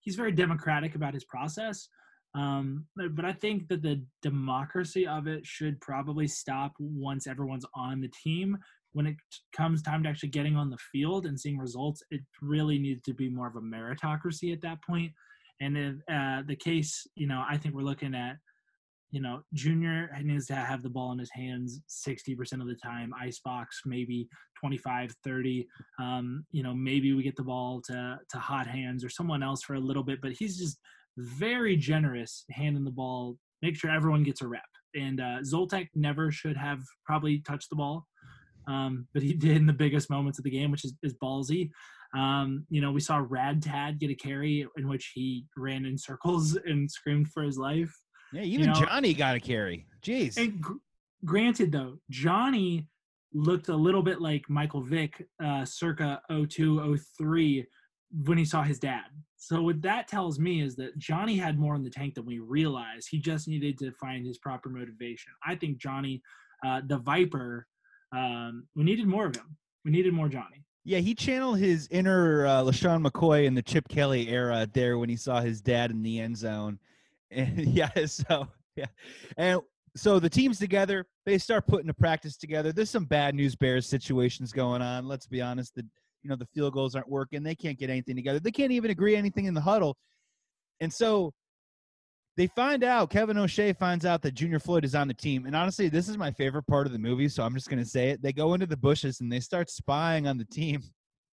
he's very democratic about his process. Um, but, but I think that the democracy of it should probably stop once everyone's on the team. When it comes time to actually getting on the field and seeing results, it really needs to be more of a meritocracy at that point. And in uh, the case, you know, I think we're looking at, you know, Junior needs to have the ball in his hands sixty percent of the time. Icebox, maybe twenty-five, thirty. Um, you know, maybe we get the ball to, to Hot Hands or someone else for a little bit, but he's just very generous handing the ball, make sure everyone gets a rep. And uh, Zoltek never should have probably touched the ball. Um, but he did in the biggest moments of the game, which is, is ballsy. Um, you know, we saw Rad Tad get a carry in which he ran in circles and screamed for his life. Yeah, even you know, Johnny got a carry. Jeez. And gr- granted, though, Johnny looked a little bit like Michael Vick uh, circa oh two, oh three when he saw his dad. So what that tells me is that Johnny had more in the tank than we realized. He just needed to find his proper motivation. I think Johnny, uh, the Viper, Um, we needed more of him. We needed more Johnny. Yeah, he channeled his inner uh, LaShawn McCoy in the Chip Kelly era there when he saw his dad in the end zone. And yeah, so yeah, and so the team's together. They start putting the practice together. There's some bad news Bears situations going on. Let's be honest. The you know the field goals aren't working. They can't get anything together. They can't even agree anything in the huddle. And so they find out, Kevin O'Shea finds out that Junior Floyd is on the team. And honestly, this is my favorite part of the movie, so I'm just going to say it. They go into the bushes and they start spying on the team.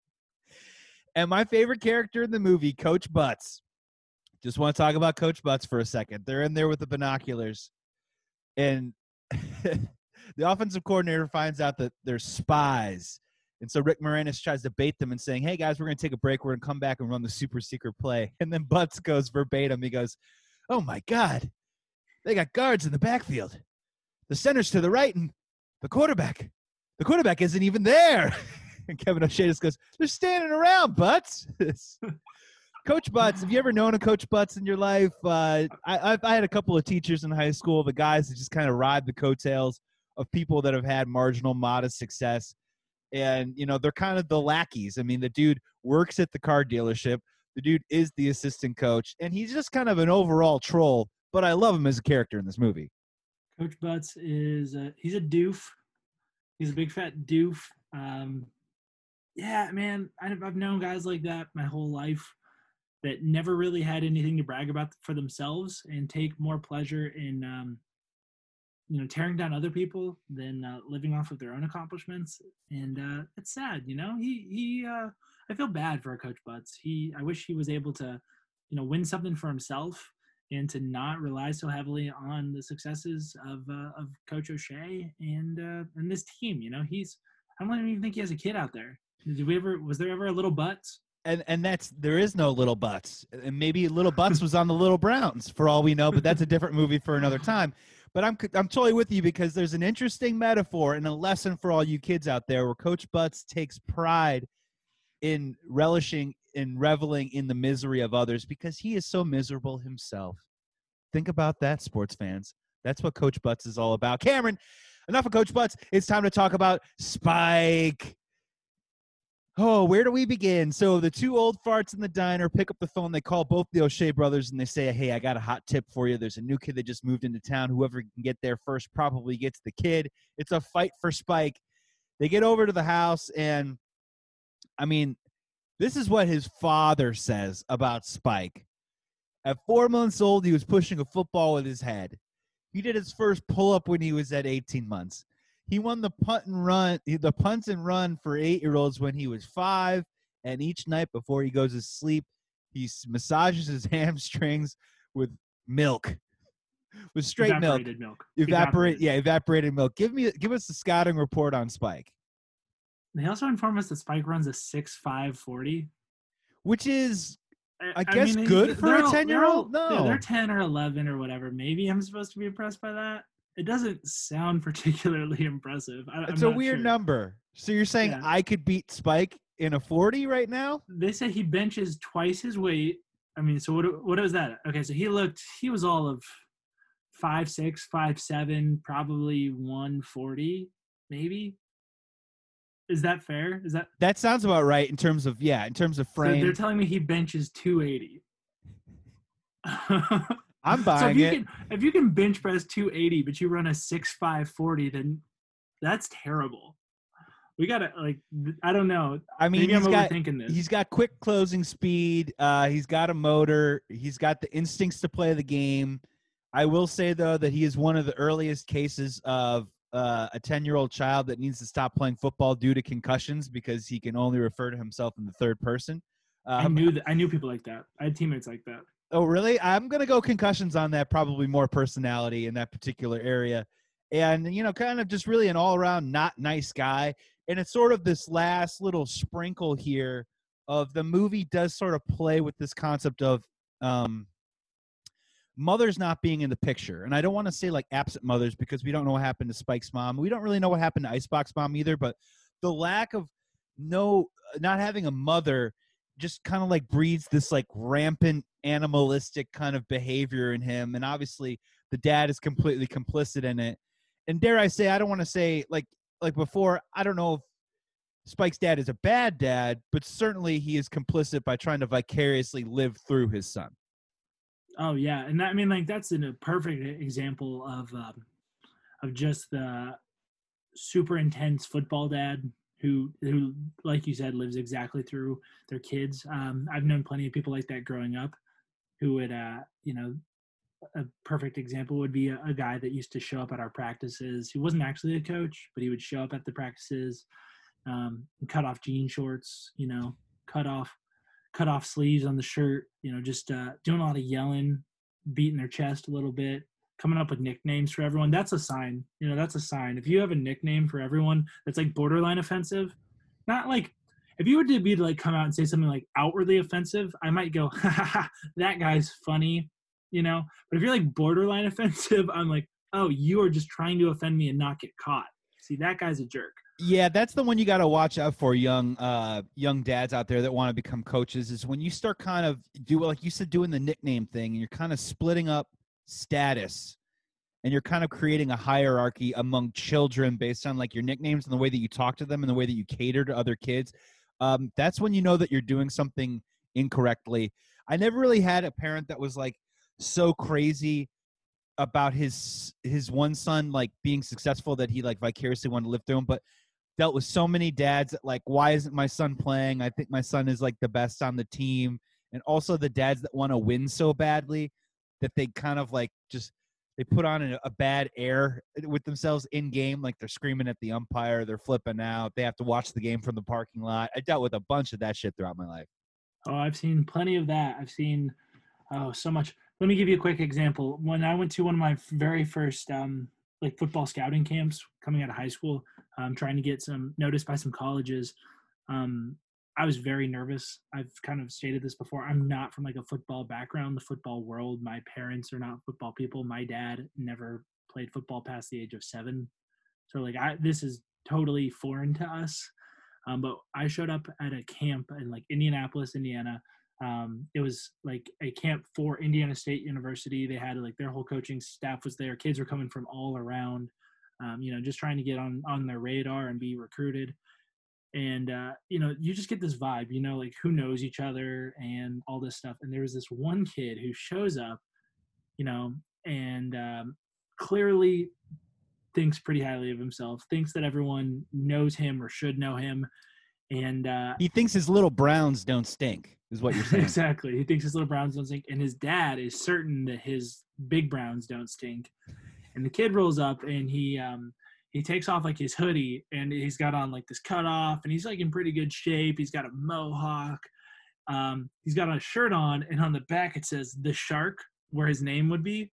And my favorite character in the movie, Coach Butts. Just want to talk about Coach Butts for a second. They're in there with the binoculars. And the offensive coordinator finds out that they're spies. And so Rick Moranis tries to bait them and saying, hey, guys, we're going to take a break. We're going to come back and run the super secret play. And then Butts goes verbatim. He goes, oh, my God, they got guards in the backfield. The center's to the right, and the quarterback, the quarterback isn't even there. And Kevin O'Shea just goes, they're standing around, Butts. Coach Butts, have you ever known a Coach Butts in your life? Uh, I, I had a couple of teachers in high school, the guys that just kind of ride the coattails of people that have had marginal, modest success. And, you know, they're kind of the lackeys. I mean, the dude works at the car dealership. The dude is the assistant coach, and he's just kind of an overall troll, but I love him as a character in this movie. Coach Butts is a, he's a doof. He's a big fat doof. Um, yeah, man, I've, I've known guys like that my whole life that never really had anything to brag about for themselves and take more pleasure in, um, you know, tearing down other people than uh, living off of their own accomplishments. And uh, it's sad, you know. He he. Uh, I feel bad for Coach Butts. He. I wish he was able to, you know, win something for himself and to not rely so heavily on the successes of uh, of Coach O'Shea and uh, and this team. You know, he's. I don't even think he has a kid out there. Did we ever? Was there ever a little Butts? And and that's there is no Little Butts, and maybe Little Butts was on the Little Browns for all we know, but that's a different movie for another time. But I'm I'm totally with you because there's an interesting metaphor and a lesson for all you kids out there where Coach Butts takes pride in relishing and reveling in the misery of others because he is so miserable himself. Think about that, sports fans. That's what Coach Butts is all about. Cameron, enough of Coach Butts. It's time to talk about Spike. Oh, where do we begin? So the two old farts in the diner pick up the phone. They call both the O'Shea brothers, and they say, hey, I got a hot tip for you. There's a new kid that just moved into town. Whoever can get there first probably gets the kid. It's a fight for Spike. They get over to the house, and, I mean, this is what his father says about Spike. At four months old, he was pushing a football with his head. He did his first pull-up when he was at eighteen months. He won the punt and run, the punts and run for eight-year-olds when he was five, and each night before he goes to sleep, he massages his hamstrings with milk, with straight evaporated milk. milk. Evaporate, Evaporated. yeah, evaporated milk. Give me, give us the scouting report on Spike, They also inform us that Spike runs a six five forty. which is, I, I guess, mean, good for a all- ten-year-old. they're all- No, yeah, they're ten or eleven or whatever. Maybe I'm supposed to be impressed by that. It doesn't sound particularly impressive. I, it's I'm a not weird sure. number. So you're saying Yeah. I could beat Spike in a forty right now? They say he benches twice his weight. I mean, so what? What is that? Okay, so he looked. He was all of five six, five seven, probably one forty, maybe. Is that fair? Is that? That sounds about right in terms of, yeah, in terms of So they're frame. telling me he benches two eighty. I'm So if buying you it. can if you can bench press two eighty, but you run a six five forty, then that's terrible. We gotta like I don't know. I mean, Maybe I'm he's got overthinking this. he's got quick closing speed. Uh, he's got a motor. He's got the instincts to play the game. I will say though that he is one of the earliest cases of uh, a ten-year-old child that needs to stop playing football due to concussions because he can only refer to himself in the third person. I Um, knew that I knew people like that. I had teammates like that. oh, really? I'm gonna go concussions on that. Probably more personality in that particular area, and you know, kind of just really an all-around not nice guy. And it's sort of this last little sprinkle here of the movie does sort of play with this concept of um, mothers not being in the picture. And I don't want to say like absent mothers because we don't know what happened to Spike's mom. We don't really know what happened to Icebox mom either, but the lack of no, not having a mother just kind of like breeds this like rampant animalistic kind of behavior in him. And obviously the dad is completely complicit in it. And dare I say, I don't want to say like, like before, I don't know if Spike's dad is a bad dad, but certainly he is complicit by trying to vicariously live through his son. Oh yeah, and that, I mean like that's an, a perfect example of um, of just the super intense football dad who who like you said lives exactly through their kids. Um, I've known plenty of people like that growing up, who would uh, you know. A perfect example would be a, a guy that used to show up at our practices. He wasn't actually a coach, but he would show up at the practices, um, and cut off jean shorts, you know, cut off, cut off sleeves on the shirt, you know, just uh, doing a lot of yelling, beating their chest a little bit, coming up with nicknames for everyone. That's a sign, you know, that's a sign. If you have a nickname for everyone that's like borderline offensive, not like, if you were to be to like come out and say something like outwardly offensive, I might go, ha ha ha, that guy's funny. You know, but if you're like borderline offensive, I'm like, oh, you are just trying to offend me and not get caught. See, that guy's a jerk. Yeah, that's the one you got to watch out for, young uh, young dads out there that want to become coaches. Is when you start kind of do like you said, doing the nickname thing, and you're kind of splitting up status, and you're kind of creating a hierarchy among children based on like your nicknames and the way that you talk to them and the way that you cater to other kids. Um, that's when you know that you're doing something incorrectly. I never really had a parent that was like so crazy about his his one son like being successful that he like vicariously wanted to live through him, but dealt with so many dads that like, why isn't my son playing? I think my son is like the best on the team. And also the dads that want to win so badly that they kind of like just they put on a, a bad air with themselves in game, like they're screaming at the umpire, they're flipping out, they have to watch the game from the parking lot. I dealt with a bunch of that shit throughout my life. Oh, I've seen plenty of that. I've seen oh so much. Let me give you a quick example. When I went to one of my very first um, like football scouting camps coming out of high school, um, trying to get some noticed by some colleges, um, I was very nervous. I've kind of stated this before. I'm not from like a football background, the football world. My parents are not football people. My dad never played football past the age of seven. So like I, this is totally foreign to us. Um, but I showed up at a camp in like Indianapolis, Indiana. Um, it was like a camp for Indiana State University. They had like their whole coaching staff was there. Kids were coming from all around, um, you know, just trying to get on, on their radar and be recruited. And, uh, you know, you just get this vibe, you know, like who knows each other and all this stuff. And there was this one kid who shows up, you know, and um, clearly thinks pretty highly of himself, thinks that everyone knows him or should know him. And uh, he thinks his little Browns don't stink, is what you're saying. Exactly. He thinks his little Browns don't stink. And his dad is certain that his big Browns don't stink. And the kid rolls up and he um, he takes off like his hoodie and he's got on like this cutoff and he's like in pretty good shape. He's got a mohawk. Um, he's got a shirt on and on the back it says The Shark, where his name would be.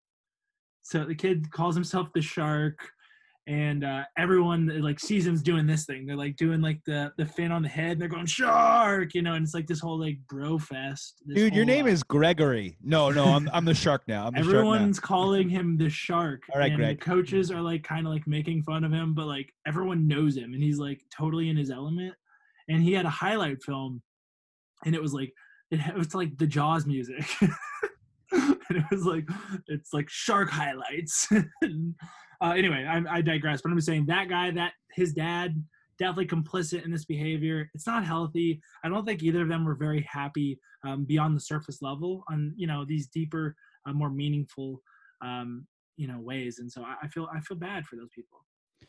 So the kid calls himself The Shark. And uh, everyone like sees him doing this thing. They're like doing like the the fin on the head. And they're going shark, you know. And it's like this whole like bro fest. Dude, whole, your name uh, is Gregory. No, no, I'm I'm the shark now. I'm the everyone's shark now. calling him the shark. All right, and Greg. the coaches are like kind of like making fun of him, but like everyone knows him, and he's like totally in his element. And he had a highlight film, and it was like it, it was like the Jaws music. And it was like it's like shark highlights. and, uh, anyway, I, I digress, but I'm just saying that guy, that his dad, definitely complicit in this behavior. It's not healthy. I don't think either of them were very happy um, beyond the surface level on, you know, these deeper, uh, more meaningful, um, you know, ways. And so I, I feel I feel bad for those people.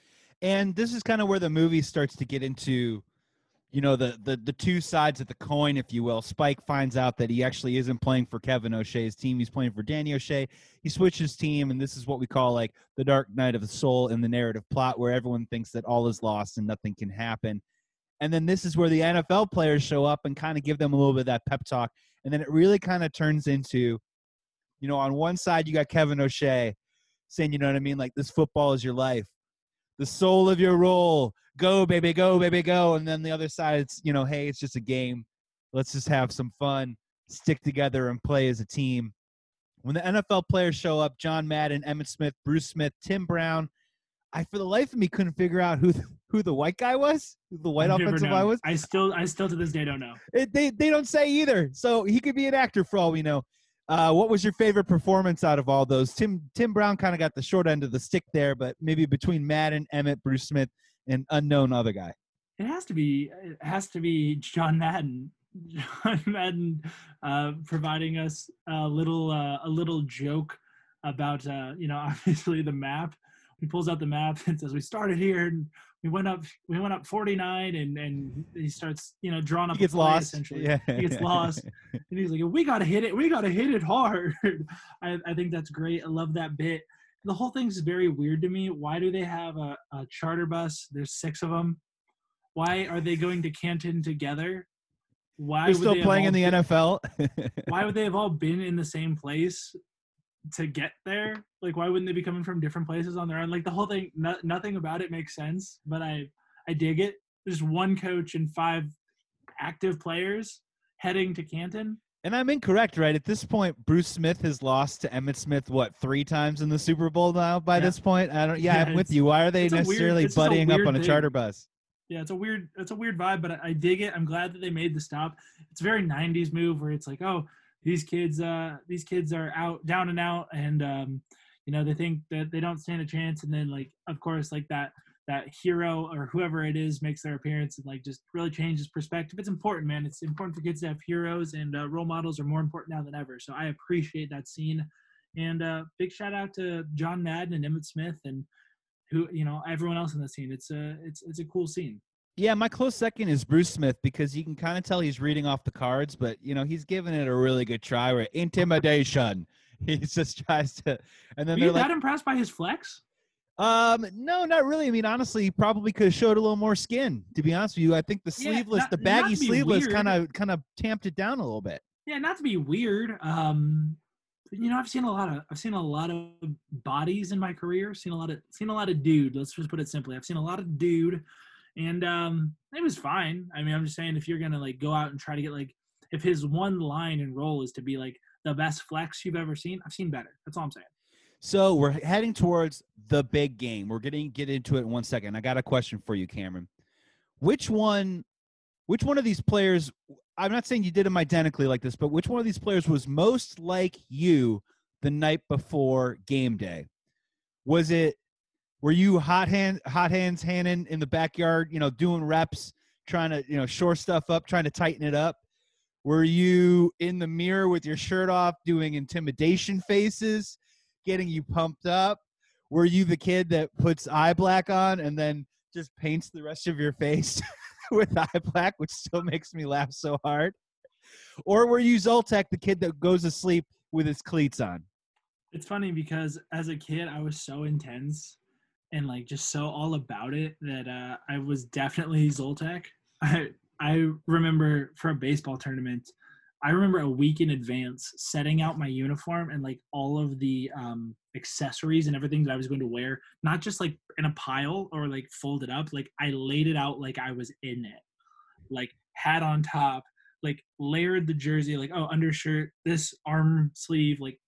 And this is kind of where the movie starts to get into, you know, the, the the two sides of the coin, if you will. Spike finds out that he actually isn't playing for Kevin O'Shea's team. He's playing for Danny O'Shea. He switches team, and this is what we call like the dark night of the soul in the narrative plot, where everyone thinks that all is lost and nothing can happen. And then this is where the N F L players show up and kind of give them a little bit of that pep talk. And then it really kind of turns into, you know, on one side you got Kevin O'Shea saying, you know what I mean, like, this football is your life, the soul of your role. Go, baby, go, baby, go. And then the other side, it's, you know, hey, it's just a game. Let's just have some fun, stick together, and play as a team. When the N F L players show up, John Madden, Emmitt Smith, Bruce Smith, Tim Brown, I, for the life of me, couldn't figure out who the, who the white guy was, who the white I've never offensive known. guy was. I still, I still to this day don't know. It, they, they don't say either. So he could be an actor for all we know. Uh, what was your favorite performance out of all those? Tim Tim Brown kind of got the short end of the stick there, but maybe between Madden, Emmitt, Bruce Smith, and unknown other guy. It has to be. It has to be John Madden. John Madden uh, providing us a little uh, a little joke about uh, you know, obviously the map. He pulls out the map and says, "We started here and we went up we went up forty-nine," and and he starts, you know, drawing up. He gets a play, lost. Essentially, Yeah. he gets lost, and he's like, "We gotta hit it. We gotta hit it hard." I, I think that's great. I love that bit. The whole thing's very weird to me. Why do they have a, a charter bus? There's six of them. Why are they going to Canton together? Why They're would still they have playing all in the been, N F L. why would they have all been in the same place to get there? Like, why wouldn't they be coming from different places on their own? Like, the whole thing, no, nothing about it makes sense, but I, I dig it. There's one coach and five active players heading to Canton. And I'm incorrect, right? At this point, Bruce Smith has lost to Emmitt Smith, what, three times in the Super Bowl now by yeah. this point? I don't. Yeah, yeah I'm with you. Why are they necessarily weird, buddying up on a thing. charter bus? Yeah, it's a weird, it's a weird vibe, but I, I dig it. I'm glad that they made the stop. It's a very nineties move where it's like, oh, these kids, uh, these kids are out, down and out, and um, you know, they think that they don't stand a chance, and then like, of course, like that that hero or whoever it is makes their appearance and like just really changes perspective. It's important, man. It's important for kids to have heroes, and uh, role models are more important now than ever. So I appreciate that scene, and uh, big shout out to John Madden and Emmitt Smith and who, you know, everyone else in the scene. It's a it's it's a cool scene. Yeah, my close second is Bruce Smith, because you can kind of tell he's reading off the cards, but you know, he's giving it a really good try. Where intimidation, he just tries to, and then Were they're you like, that impressed by his flex? Um, no, not really. I mean, honestly, he probably could have showed a little more skin. To be honest with you, I think the Yeah, sleeveless, not- the not baggy to be sleeveless, weird. kind of kind of tamped it down a little bit. Yeah, not to be weird. Um, but, you know, I've seen a lot of I've seen a lot of bodies in my career. Seen a lot of seen a lot of dude. Let's just put it simply. I've seen a lot of dude, and um, it was fine. I mean, I'm just saying, if you're gonna like go out and try to get like, if his one line and role is to be like the best flex you've ever seen, I've seen better. That's all I'm saying. So we're heading towards the big game. We're getting get into it in one second. I got a question for you, Cameron. Which one, which one of these players? I'm not saying you did them identically like this, but which one of these players was most like you the night before game day? Was it, were you hot hand, hot hands, handing in the backyard, you know, doing reps, trying to, you know, shore stuff up, trying to tighten it up? Were you in the mirror with your shirt off, doing intimidation faces, getting you pumped up? Were you the kid that puts eye black on and then just paints the rest of your face with eye black, which still makes me laugh so hard? Or were you Zoltek, the kid that goes to sleep with his cleats on? It's funny because as a kid, I was so intense and like just so all about it that uh, I was definitely Zoltek. I I remember for a baseball tournament, I remember a week in advance setting out my uniform and like all of the um, accessories and everything that I was going to wear, not just like in a pile or like folded up. Like I laid it out like I was in it, like hat on top, like layered the jersey, like, oh, undershirt, this arm sleeve. Like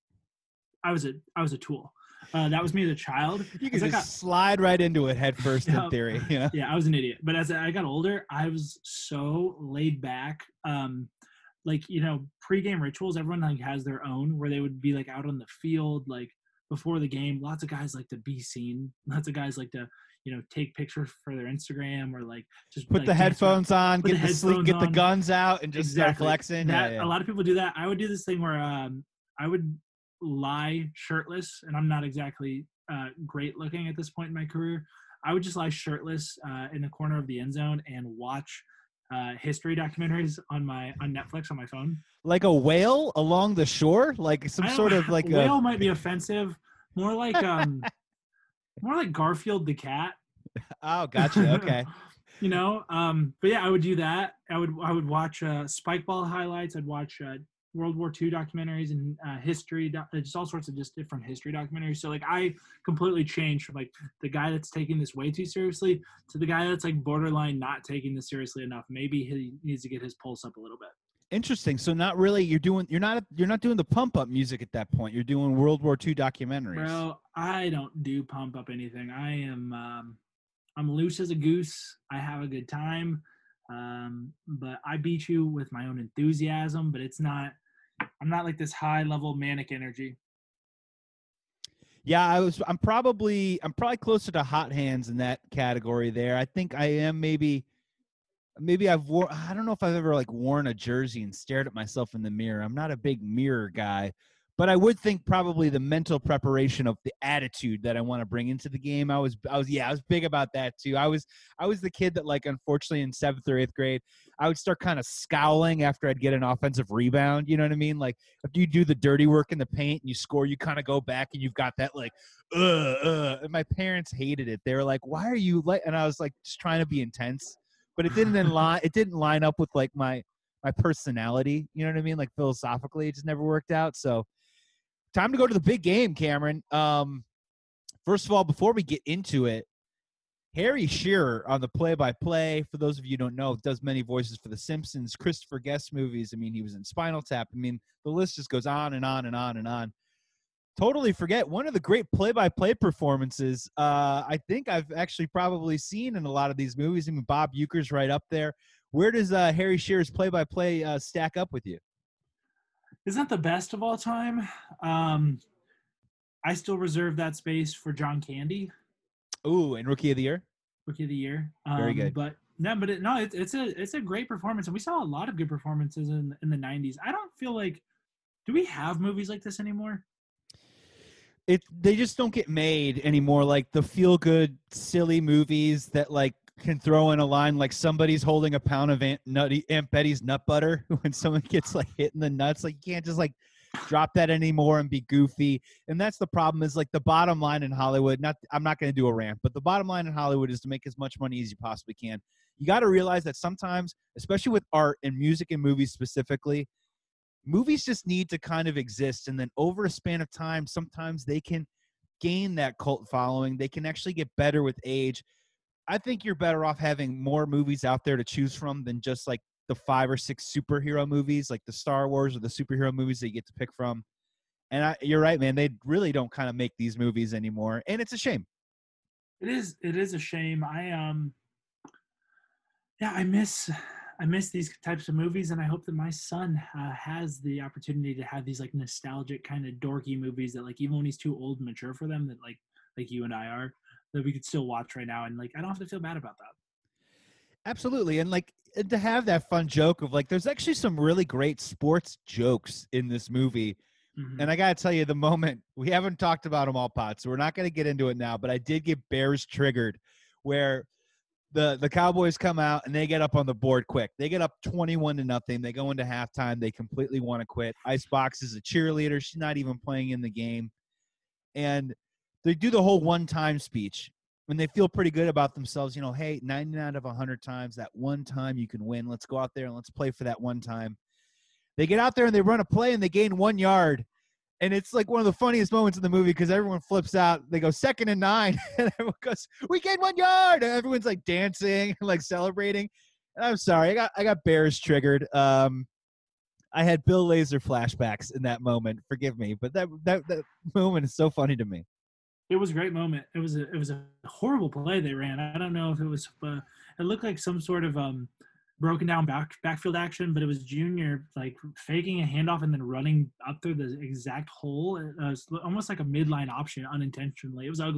I was a, I was a tool. Uh, that was me as a child. You can just got, slide right into it head first yeah, in theory. You know? Yeah, I was an idiot. But as I got older, I was so laid back. Um, like, you know, pre-game rituals, everyone like has their own where they would be like out on the field, like before the game. Lots of guys like to be seen. Lots of guys like to, you know, take pictures for their Instagram or like just Put like the dance around- headphones on, put get the the, sleep, headphones get the on. guns out, and just start Exactly. flexing. That yeah, yeah. a lot of people do that. I would do this thing where um, I would lie shirtless, and I'm not exactly uh, great looking at this point in my career. I would just lie shirtless uh, in the corner of the end zone and watch uh, history documentaries on my on Netflix on my phone. Like a whale along the shore, like some I don't- sort of like whale a. might be offensive. More like um, more like Garfield the cat. Oh, gotcha. Okay. You know, um, but yeah, I would do that. I would I would watch uh, Spikeball highlights. I'd watch uh, World War Two documentaries and uh, history, doc- just all sorts of just different history documentaries. So like I completely changed from like the guy that's taking this way too seriously to the guy that's like borderline not taking this seriously enough. Maybe he needs to get his pulse up a little bit. Interesting. So not really. You're doing. You're not. You're not doing the pump up music at that point. You're doing World War Two documentaries. Bro, I don't do pump up anything. I am um, I'm loose as a goose. I have a good time. Um, but I beat you with my own enthusiasm, but it's not I'm not like this high level manic energy. Yeah, I was. I'm probably. I'm probably closer to hot hands in that category. There, I think I am. Maybe. Maybe I've worn. I don't know if I've ever like worn a jersey and stared at myself in the mirror. I'm not a big mirror guy, but I would think probably the mental preparation of the attitude that I want to bring into the game. I was. I was. Yeah, I was big about that too. I was. I was the kid that like unfortunately in seventh or eighth grade, I would start kind of scowling after I'd get an offensive rebound. You know what I mean? Like if you do the dirty work in the paint and you score, you kind of go back and you've got that like, uh, uh. And my parents hated it. They were like, "Why are you like?" And I was like, just trying to be intense, but it didn't line. It didn't line up with like my my personality. You know what I mean? Like philosophically, it just never worked out. So, time to go to the big game, Cameron. Um, first of all, before we get into it. Harry Shearer on the play-by-play, for those of you who don't know, does many voices for The Simpsons, Christopher Guest movies. I mean, he was in Spinal Tap. I mean, the list just goes on and on and on and on. Totally forget one of the great play-by-play performances uh, I think I've actually probably seen in a lot of these movies. I mean, Bob Uecker's right up there. Where does uh, Harry Shearer's play-by-play uh, stack up with you? Isn't the best of all time? Um, I still reserve that space for John Candy. Ooh, and Rookie of the Year? Rookie of the Year. Um, Very good. But no, but it, no, it, it's a it's a great performance, and we saw a lot of good performances in in the nineties. I don't feel like do we have movies like this anymore? It they just don't get made anymore. Like the feel good, silly movies that like can throw in a line like somebody's holding a pound of Aunt Nutty Aunt Betty's nut butter when someone gets like hit in the nuts. Like you can't just like drop that anymore and be goofy. And that's the problem is like the bottom line in Hollywood, not I'm not going to do a rant, but the bottom line in Hollywood is to make as much money as you possibly can. You got to realize that sometimes, especially with art and music and movies specifically, movies just need to kind of exist. And then over a span of time, sometimes they can gain that cult following. They can actually get better with age. I think you're better off having more movies out there to choose from than just like the five or six superhero movies, like the Star Wars or the superhero movies that you get to pick from. And I, you're right, man. They really don't kind of make these movies anymore. And it's a shame. It is. It is a shame. I um. Yeah, I miss. I miss these types of movies, and I hope that my son uh, has the opportunity to have these like nostalgic kind of dorky movies that like even when he's too old and mature for them, that like like you and I are, that we could still watch right now, and like I don't have to feel bad about that. Absolutely. And like to have that fun joke of like, there's actually some really great sports jokes in this movie. Mm-hmm. And I got to tell you, the moment we haven't talked about them all, Pot, so we're not going to get into it now, but I did get Bears triggered where the, the Cowboys come out and they get up on the board quick. They get up twenty-one to nothing. They go into halftime. They completely want to quit. Icebox is a cheerleader. She's not even playing in the game. And they do the whole one-time speech. When they feel pretty good about themselves, you know, hey, ninety-nine out of one hundred times, that one time you can win. Let's go out there and let's play for that one time. They get out there and they run a play and they gain one yard. And it's like one of the funniest moments in the movie because everyone flips out. They go second and nine. And everyone goes, we gained one yard. And everyone's like dancing, like celebrating. And I'm sorry, I got I got Bears triggered. Um, I had Bill Lazor flashbacks in that moment. Forgive me. But that that, that moment is so funny to me. It was a great moment. It was a it was a horrible play they ran. I don't know if it was. Uh, it looked like some sort of um, broken down back backfield action, but it was Junior like faking a handoff and then running up through the exact hole. It was almost like a midline option unintentionally. It was ugly,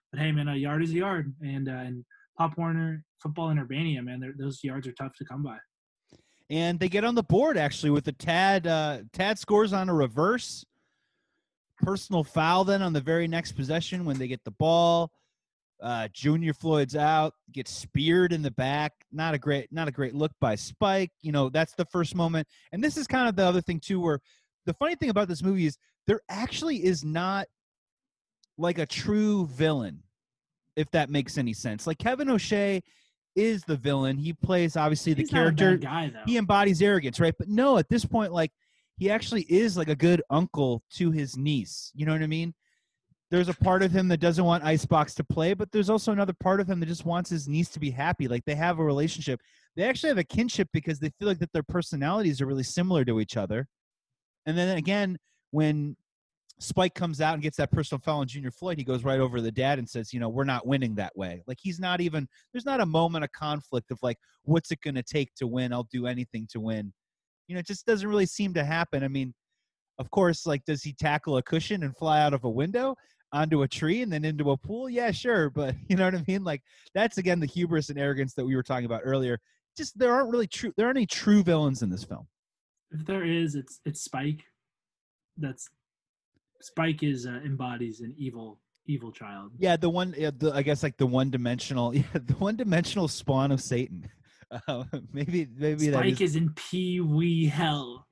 but hey, man, a yard is a yard, and uh, and Pop Warner football in Urbania, man, those yards are tough to come by. And they get on the board actually with the Tad. Uh, Tad scores on a reverse personal foul. Then on the very next possession, when they get the ball, uh, Junior Floyd's out, gets speared in the back. Not a great, not a great look by Spike. You know, that's the first moment. And this is kind of the other thing too, where the funny thing about this movie is there actually is not like a true villain, if that makes any sense. Like Kevin O'Shea is the villain. He plays obviously the He's character. Not a bad guy, though. He embodies arrogance, right? But no, at this point, like he actually is like a good uncle to his niece. You know what I mean? There's a part of him that doesn't want Icebox to play, but there's also another part of him that just wants his niece to be happy. Like they have a relationship. They actually have a kinship because they feel like that their personalities are really similar to each other. And then again, when Spike comes out and gets that personal foul on Junior Floyd, he goes right over to the dad and says, you know, we're not winning that way. Like he's not even, there's not a moment of conflict of like, what's it going to take to win? I'll do anything to win. You know, it just doesn't really seem to happen. I mean, of course, like, does he tackle a cushion and fly out of a window onto a tree and then into a pool? Yeah, sure. But you know what I mean? Like that's, again, the hubris and arrogance that we were talking about earlier. Just there aren't really true, there aren't any true villains in this film. If there is, it's it's Spike. That's Spike is uh, embodies an evil evil child. Yeah, the one. Yeah, the, I guess like the one dimensional. Yeah, the one dimensional spawn of Satan. Uh, maybe maybe Spike that is, is in Pee Wee hell.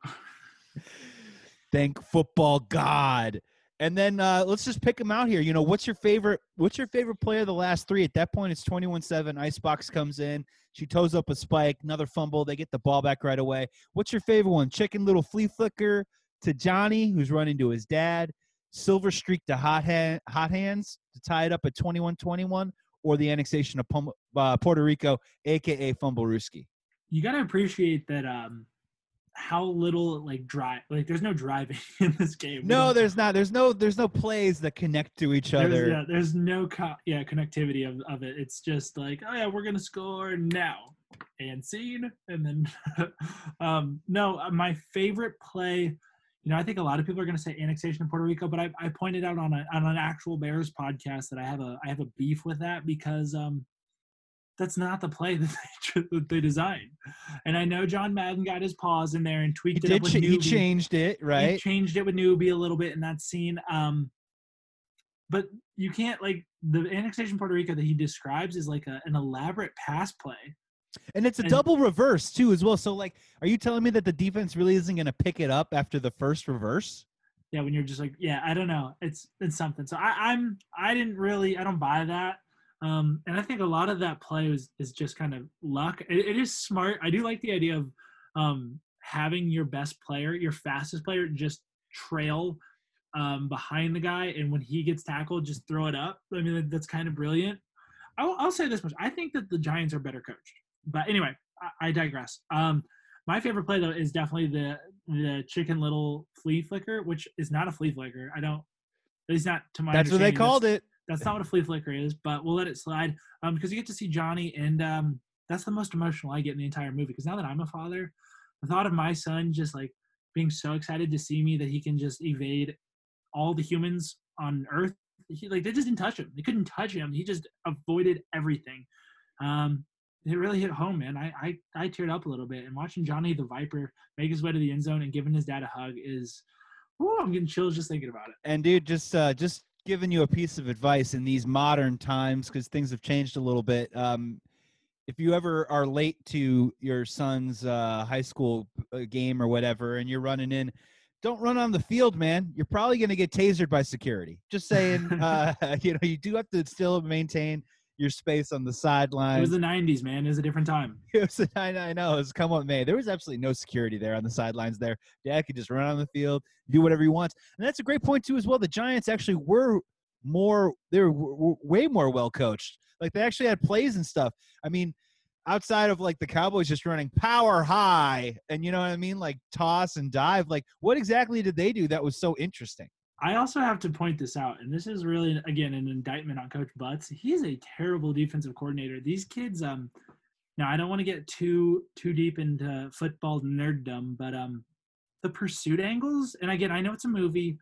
Thank football God. And then uh, let's just pick them out here. You know, what's your favorite? What's your favorite player of the last three? At that point, it's twenty-one seven. Icebox comes in. She toes up a Spike. Another fumble. They get the ball back right away. What's your favorite one? Chicken Little Flea Flicker to Johnny, who's running to his dad. Silver Streak to Hot, hand, hot Hands to tie it up at twenty-one twenty-one, or the annexation of Pum- uh, Puerto Rico, a k a. Fumblerooski. You got to appreciate that um, how little, like, drive. Like, there's no driving in this game. No, there's not. There's no There's no plays that connect to each there's, other. Yeah, there's no co- yeah connectivity of, of it. It's just like, oh, yeah, we're going to score now. And scene. And then, um, no, my favorite play – you know, I think a lot of people are going to say annexation of Puerto Rico, but I, I pointed out on, a, on an actual Bears podcast that I have a I have a beef with that because um, that's not the play that they, that they designed. And I know John Madden got his paws in there and tweaked he it up with ch- Newbie. He changed it, right? He changed it with Newbie a little bit in that scene. Um, but you can't, like, the annexation of Puerto Rico that he describes is like a, an elaborate pass play. And it's a and, double reverse, too, as well. So, like, are you telling me that the defense really isn't going to pick it up after the first reverse? Yeah, when you're just like, yeah, I don't know. It's it's something. So I, I'm I didn't really I don't buy that. Um, and I think a lot of that play is is just kind of luck. It, it is smart. I do like the idea of um, having your best player, your fastest player, just trail um, behind the guy, and when he gets tackled, just throw it up. I mean, that's kind of brilliant. I'll, I'll say this much: I think that the Giants are better coached. But anyway, I, I digress. Um, my favorite play though is definitely the the Chicken Little Flea Flicker, which is not a flea flicker. I don't. At least not to my. That's what they called that's, it. That's not what a flea flicker is, but we'll let it slide. Um, because you get to see Johnny, and um, that's the most emotional I get in the entire movie. Because now that I'm a father, the thought of my son just like being so excited to see me that he can just evade all the humans on Earth. He, like they just didn't touch him. They couldn't touch him. He just avoided everything. Um. It really hit home, man. I, I I teared up a little bit. And watching Johnny the Viper make his way to the end zone and giving his dad a hug is, whoo, I'm getting chills just thinking about it. And, dude, just uh, just giving you a piece of advice in these modern times because things have changed a little bit. Um, if you ever are late to your son's uh, high school game or whatever and you're running in, don't run on the field, man. You're probably going to get tasered by security. Just saying, uh, you know, you do have to still maintain – your space on the sideline. It was the nineties, man. It was a different time. It was, I know. It was come on, man. There was absolutely no security there on the sidelines there. Dad could just run on the field, do whatever he wants. And that's a great point, too, as well. The Giants actually were more – they were w- way more well-coached. Like, they actually had plays and stuff. I mean, outside of, like, the Cowboys just running power high and, you know what I mean, like toss and dive, like, what exactly did they do that was so interesting? I also have to point this out, and this is really, again, an indictment on Coach Butts. He's a terrible defensive coordinator. These kids, um, now I don't want to get too too deep into football nerddom, but um, the pursuit angles, and again, I know it's a movie,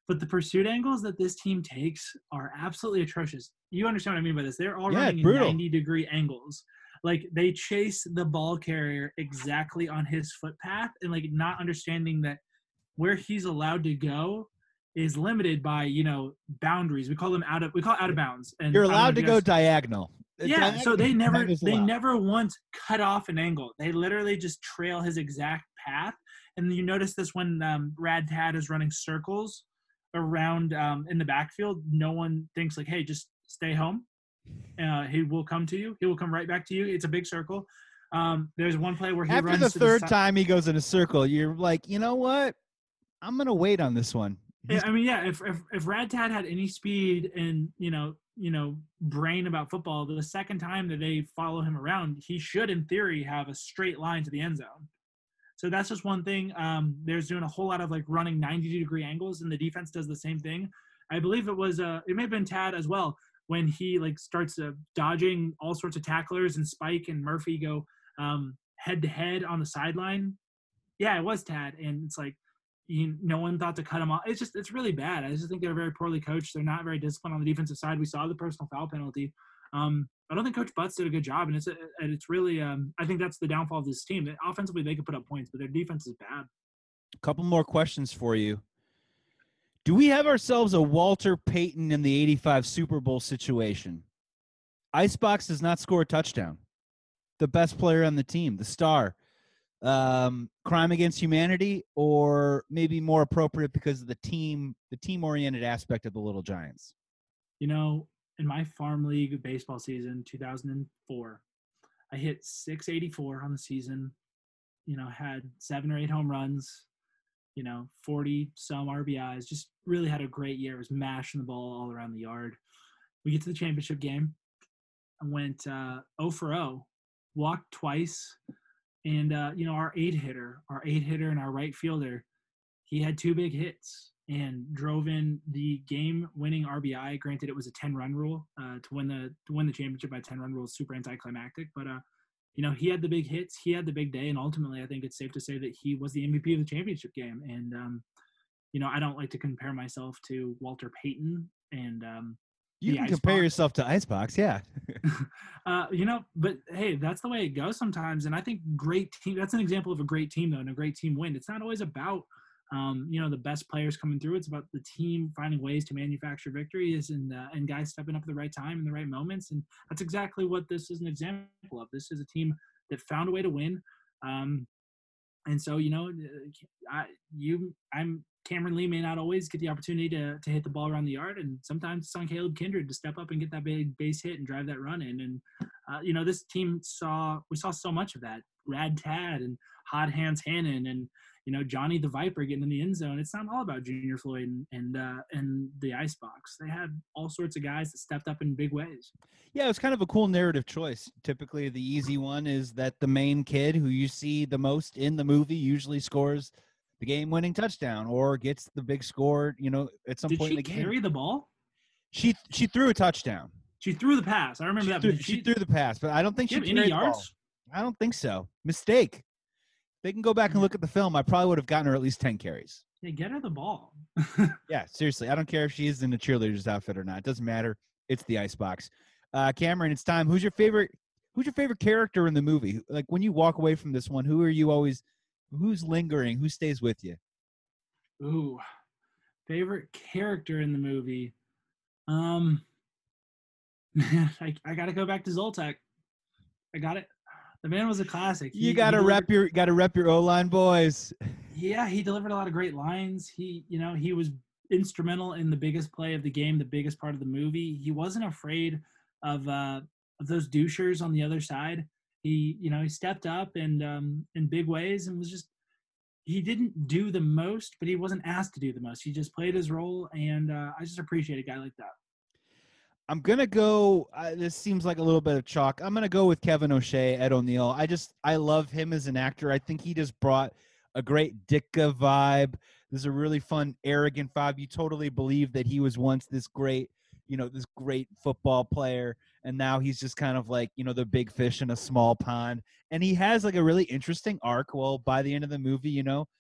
but the pursuit angles that this team takes are absolutely atrocious. You understand what I mean by this? They're all Yeah, running in brutal. ninety degree angles. Like they chase the ball carrier exactly on his footpath and like not understanding that where he's allowed to go is limited by, you know, boundaries. We call them out of we call it out of bounds. And You're I don't know allowed if to you go guys, diagonal. Uh, yeah, so they diagonal never is they allowed. never once cut off an angle. They literally just trail his exact path. And you notice this when um, Rad Tad is running circles around um, in the backfield. No one thinks like, hey, just stay home. Uh, he will come to you. He will come right back to you. It's a big circle. Um, there's one play where he After runs the to third the si- time he goes in a circle, you're like, you know what? I'm gonna wait on this one. Yeah, I mean, yeah. If if if Rad Tad had any speed and you know you know brain about football, the second time that they follow him around, he should, in theory, have a straight line to the end zone. So that's just one thing. Um, there's doing a whole lot of like running ninety degree angles, and the defense does the same thing. I believe it was uh, it may have been Tad as well when he like starts uh, dodging all sorts of tacklers, and Spike and Murphy go um, head to head on the sideline. Yeah, it was Tad, and it's like you, no one thought to cut him off. It's just it's really bad. I just think they're very poorly coached. They're not very disciplined on the defensive side. We saw the personal foul penalty. Um, I don't think Coach Butts did a good job, and it's and it's really um, I think that's the downfall of this team. Offensively, they could put up points, but their defense is bad. A couple more questions for you. Do we have ourselves a Walter Payton in the eighty-five Super Bowl situation? Icebox does not score a touchdown. The best player on the team, the star. Um, crime against humanity, or maybe more appropriate because of the team, the team-oriented aspect of the Little Giants? You know, in my farm league baseball season, two thousand four, I hit six eighty-four on the season. You know, had seven or eight home runs. You know, forty some R B Is. Just really had a great year. Was mashing the ball all around the yard. We get to the championship game. I went uh, oh for oh, walked twice. And, uh, you know, our eight hitter, our eight hitter and our right fielder, he had two big hits and drove in the game winning R B I. Granted, it was a ten run rule uh, to win the to win the championship by ten run rule is super anticlimactic. But, uh, you know, he had the big hits. He had the big day. And ultimately, I think it's safe to say that he was the M V P of the championship game. And, um, you know, I don't like to compare myself to Walter Payton and um, You can compare Icebox. yourself to Icebox, yeah. uh, you know, but hey, that's the way it goes sometimes. And I think great team, that's an example of a great team, though, and a great team win. It's not always about, um, you know, the best players coming through. It's about the team finding ways to manufacture victories and, uh, and guys stepping up at the right time in the right moments. And that's exactly what this is an example of. This is a team that found a way to win. Um, and so, you know, I, you, I'm, Cameron Lee may not always get the opportunity to to hit the ball around the yard, and sometimes it's on Caleb Kindred to step up and get that big base hit and drive that run in. And uh, you know, this team saw we saw so much of that. Rad Tad and Hot Hands Hannon and you know Johnny the Viper getting in the end zone. It's not all about Junior Floyd and and, uh, and the Icebox. They had all sorts of guys that stepped up in big ways. Yeah, it was kind of a cool narrative choice. Typically, the easy one is that the main kid who you see the most in the movie usually scores the game-winning touchdown or gets the big score, you know, at some Did point she in the game. carry the ball? She she threw a touchdown. She threw the pass. I remember She that. threw, but she, she, threw the pass, but I don't think do she you have carried any the ball. yards? I don't think so. Mistake. They can go back and look at the film. I probably would have gotten her at least ten carries. Yeah, get her the ball. Yeah, seriously. I don't care if she is in a cheerleader's outfit or not. It doesn't matter. It's the Icebox. Uh, Cameron, it's time. Who's your favorite? Who's your favorite character in the movie? Like when you walk away from this one, who are you always? Who's lingering? Who stays with you? Ooh, favorite character in the movie. Um, man, I, I got to go back to Zoltek. I got it. The man was a classic. You He- got he to rep delivered- your got to rep your O-line boys. Yeah, he delivered a lot of great lines. He, you know, he was instrumental in the biggest play of the game, the biggest part of the movie. He wasn't afraid of uh, of those douchers on the other side. He, you know, he stepped up and um, in big ways and was just. He didn't do the most, but he wasn't asked to do the most. He just played his role, and uh, I just appreciate a guy like that. I'm gonna go. Uh, this seems like a little bit of chalk. I'm gonna go with Kevin O'Shea, Ed O'Neill. I just I love him as an actor. I think he just brought a great Ditka vibe. This is a really fun, arrogant vibe. You totally believe that he was once this great, you know, this great football player, and now he's just kind of like, you know, the big fish in a small pond. And he has like a really interesting arc. Well, by the end of the movie, you know,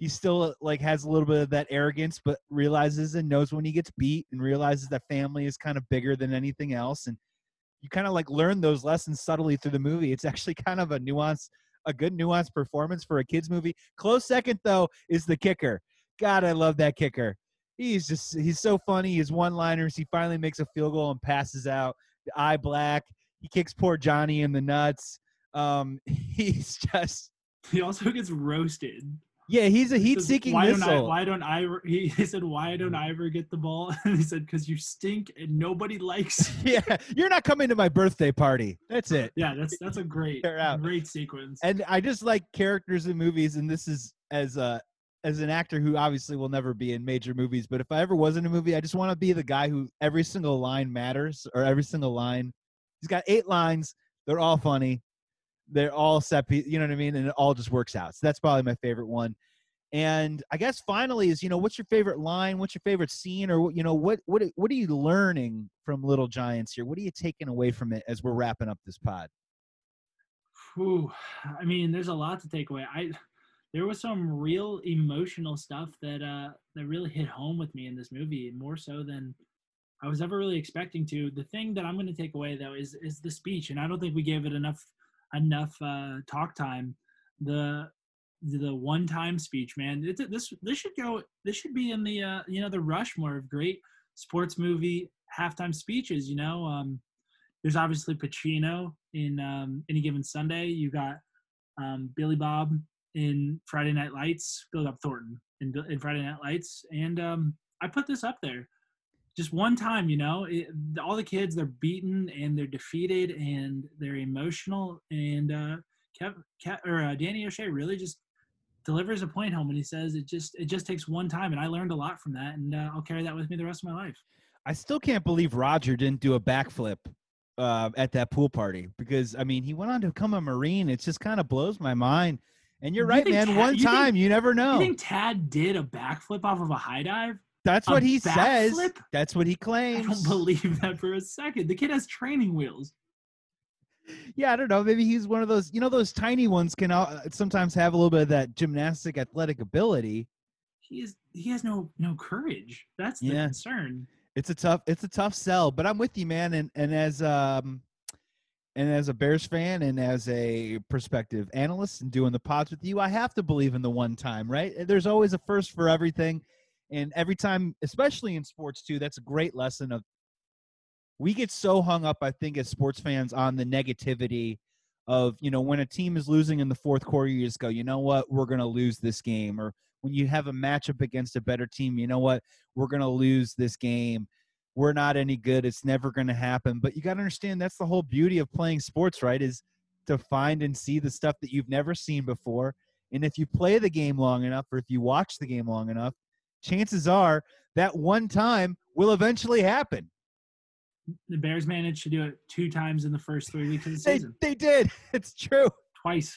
he still like has a little bit of that arrogance, but realizes and knows when he gets beat and realizes that family is kind of bigger than anything else. And you kind of like learn those lessons subtly through the movie. It's actually kind of a nuance, a good nuanced performance for a kid's movie. Close second though is the kicker. God, I love that kicker. He's just, he's so funny. His one-liners, he finally makes a field goal and passes out. The eye black. He kicks poor Johnny in the nuts. Um, he's just. He also gets roasted. Yeah, he's a heat-seeking why missile. Don't I, why don't I? He, he said, "Why don't I ever get the ball?" And he said, "Because you stink and nobody likes you." Yeah, you're not coming to my birthday party. That's it. Yeah, that's that's a great, great sequence. And I just like characters in movies, and this is as a as an actor who obviously will never be in major movies, but if I ever was in a movie, I just want to be the guy who every single line matters, or every single line. He's got eight lines. They're all funny. They're all set piece, you know what I mean? And it all just works out. So that's probably my favorite one. And I guess finally is, you know, what's your favorite line? What's your favorite scene? Or, you know, what what what are you learning from Little Giants here? What are you taking away from it as we're wrapping up this pod? Whew. I mean, there's a lot to take away. I there was some real emotional stuff that uh that really hit home with me in this movie, more so than I was ever really expecting to. The thing that I'm going to take away though is is the speech, and I don't think we gave it enough enough uh, talk time. The the one time speech, man. It's, this this should go. This should be in the uh, you know the Rushmore of great sports movie halftime speeches. You know, um, there's obviously Pacino in um, Any Given Sunday. You got um, Billy Bob in Friday Night Lights. Billy Bob Thornton in, in Friday Night Lights, and um, I put this up there. Just one time, you know, it, all the kids, they're beaten and they're defeated and they're emotional. And uh, Kev, Kev, or uh, Danny O'Shea really just delivers a point home, and he says it just it just takes one time. And I learned a lot from that, and uh, I'll carry that with me the rest of my life. I still can't believe Roger didn't do a backflip uh, at that pool party, because, I mean, he went on to become a Marine. It just kind of blows my mind. And you're You right, think man. Tad- one you time, think- you never know. You think Tad did a backflip off of a high dive? That's A what he says. backflip? That's what he I claims. don't believe that for a second. The kid has training wheels. Yeah, I don't know. Maybe he's one of those, you know, those tiny ones can uh, sometimes have a little bit of that gymnastic athletic ability. He is. He has no no courage. That's the Yeah. concern. It's a tough, it's a tough sell, but I'm with you, man. And, and as, um, and as a Bears fan and as a prospective analyst and doing the pods with you, I have to believe in the one time, right? There's always a first for everything. And every time, especially in sports too, that's a great lesson of, we get so hung up, I think, as sports fans on the negativity of, you know, when a team is losing in the fourth quarter, you just go, you know what, we're going to lose this game. Or when you have a matchup against a better team, you know what, we're going to lose this game. We're not any good. It's never going to happen. But you got to understand, that's the whole beauty of playing sports, right, is to find and see the stuff that you've never seen before. And if you play the game long enough, or if you watch the game long enough, chances are that one time will eventually happen. The Bears managed to do it two times in the first three weeks of the They, season. they did. It's true. Twice.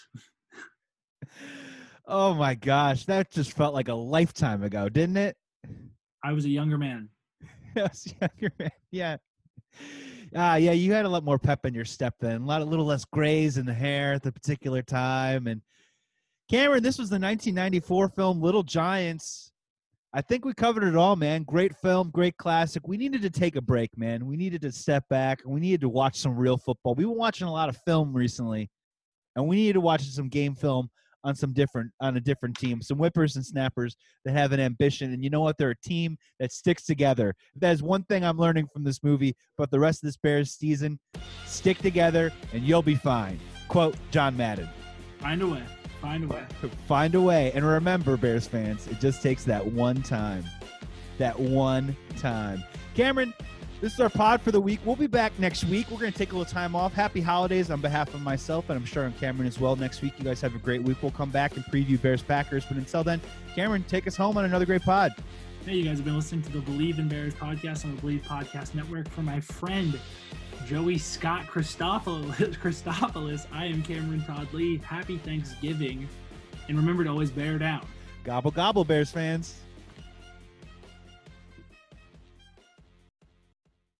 Oh, my gosh. That just felt like a lifetime ago, didn't it? I was a younger man. Yes, younger man. Yeah. Ah, yeah, you had a lot more pep in your step then. A lot, a little less grays in the hair at the particular time. And Cameron, this was the nineteen ninety-four film Little Giants. I think we covered it all, man. Great film, great classic. We needed to take a break, man. We needed to step back, and we needed to watch some real football. We've been watching a lot of film recently, and we needed to watch some game film on some different on a different team, some whippers and snappers that have an ambition. And you know what? They're a team that sticks together. That is one thing I'm learning from this movie, but the rest of this Bears season, stick together, and you'll be fine. Quote John Madden. Find a way. Find a way. Find a way. And remember, Bears fans, it just takes that one time. That one time. Cameron, this is our pod for the week. We'll be back next week. We're going to take a little time off. Happy holidays on behalf of myself, and I'm sure on Cameron as well. Next week, you guys have a great week. We'll come back and preview Bears Packers. But until then, Cameron, take us home on another great pod. Hey, you guys have been listening to the Believe in Bears podcast on the Believe Podcast Network. For my friend Joey Scott Christopoulos, Christopoulos, I am Cameron Todd Lee. Happy Thanksgiving. And remember to always bear down. Gobble, gobble, Bears fans.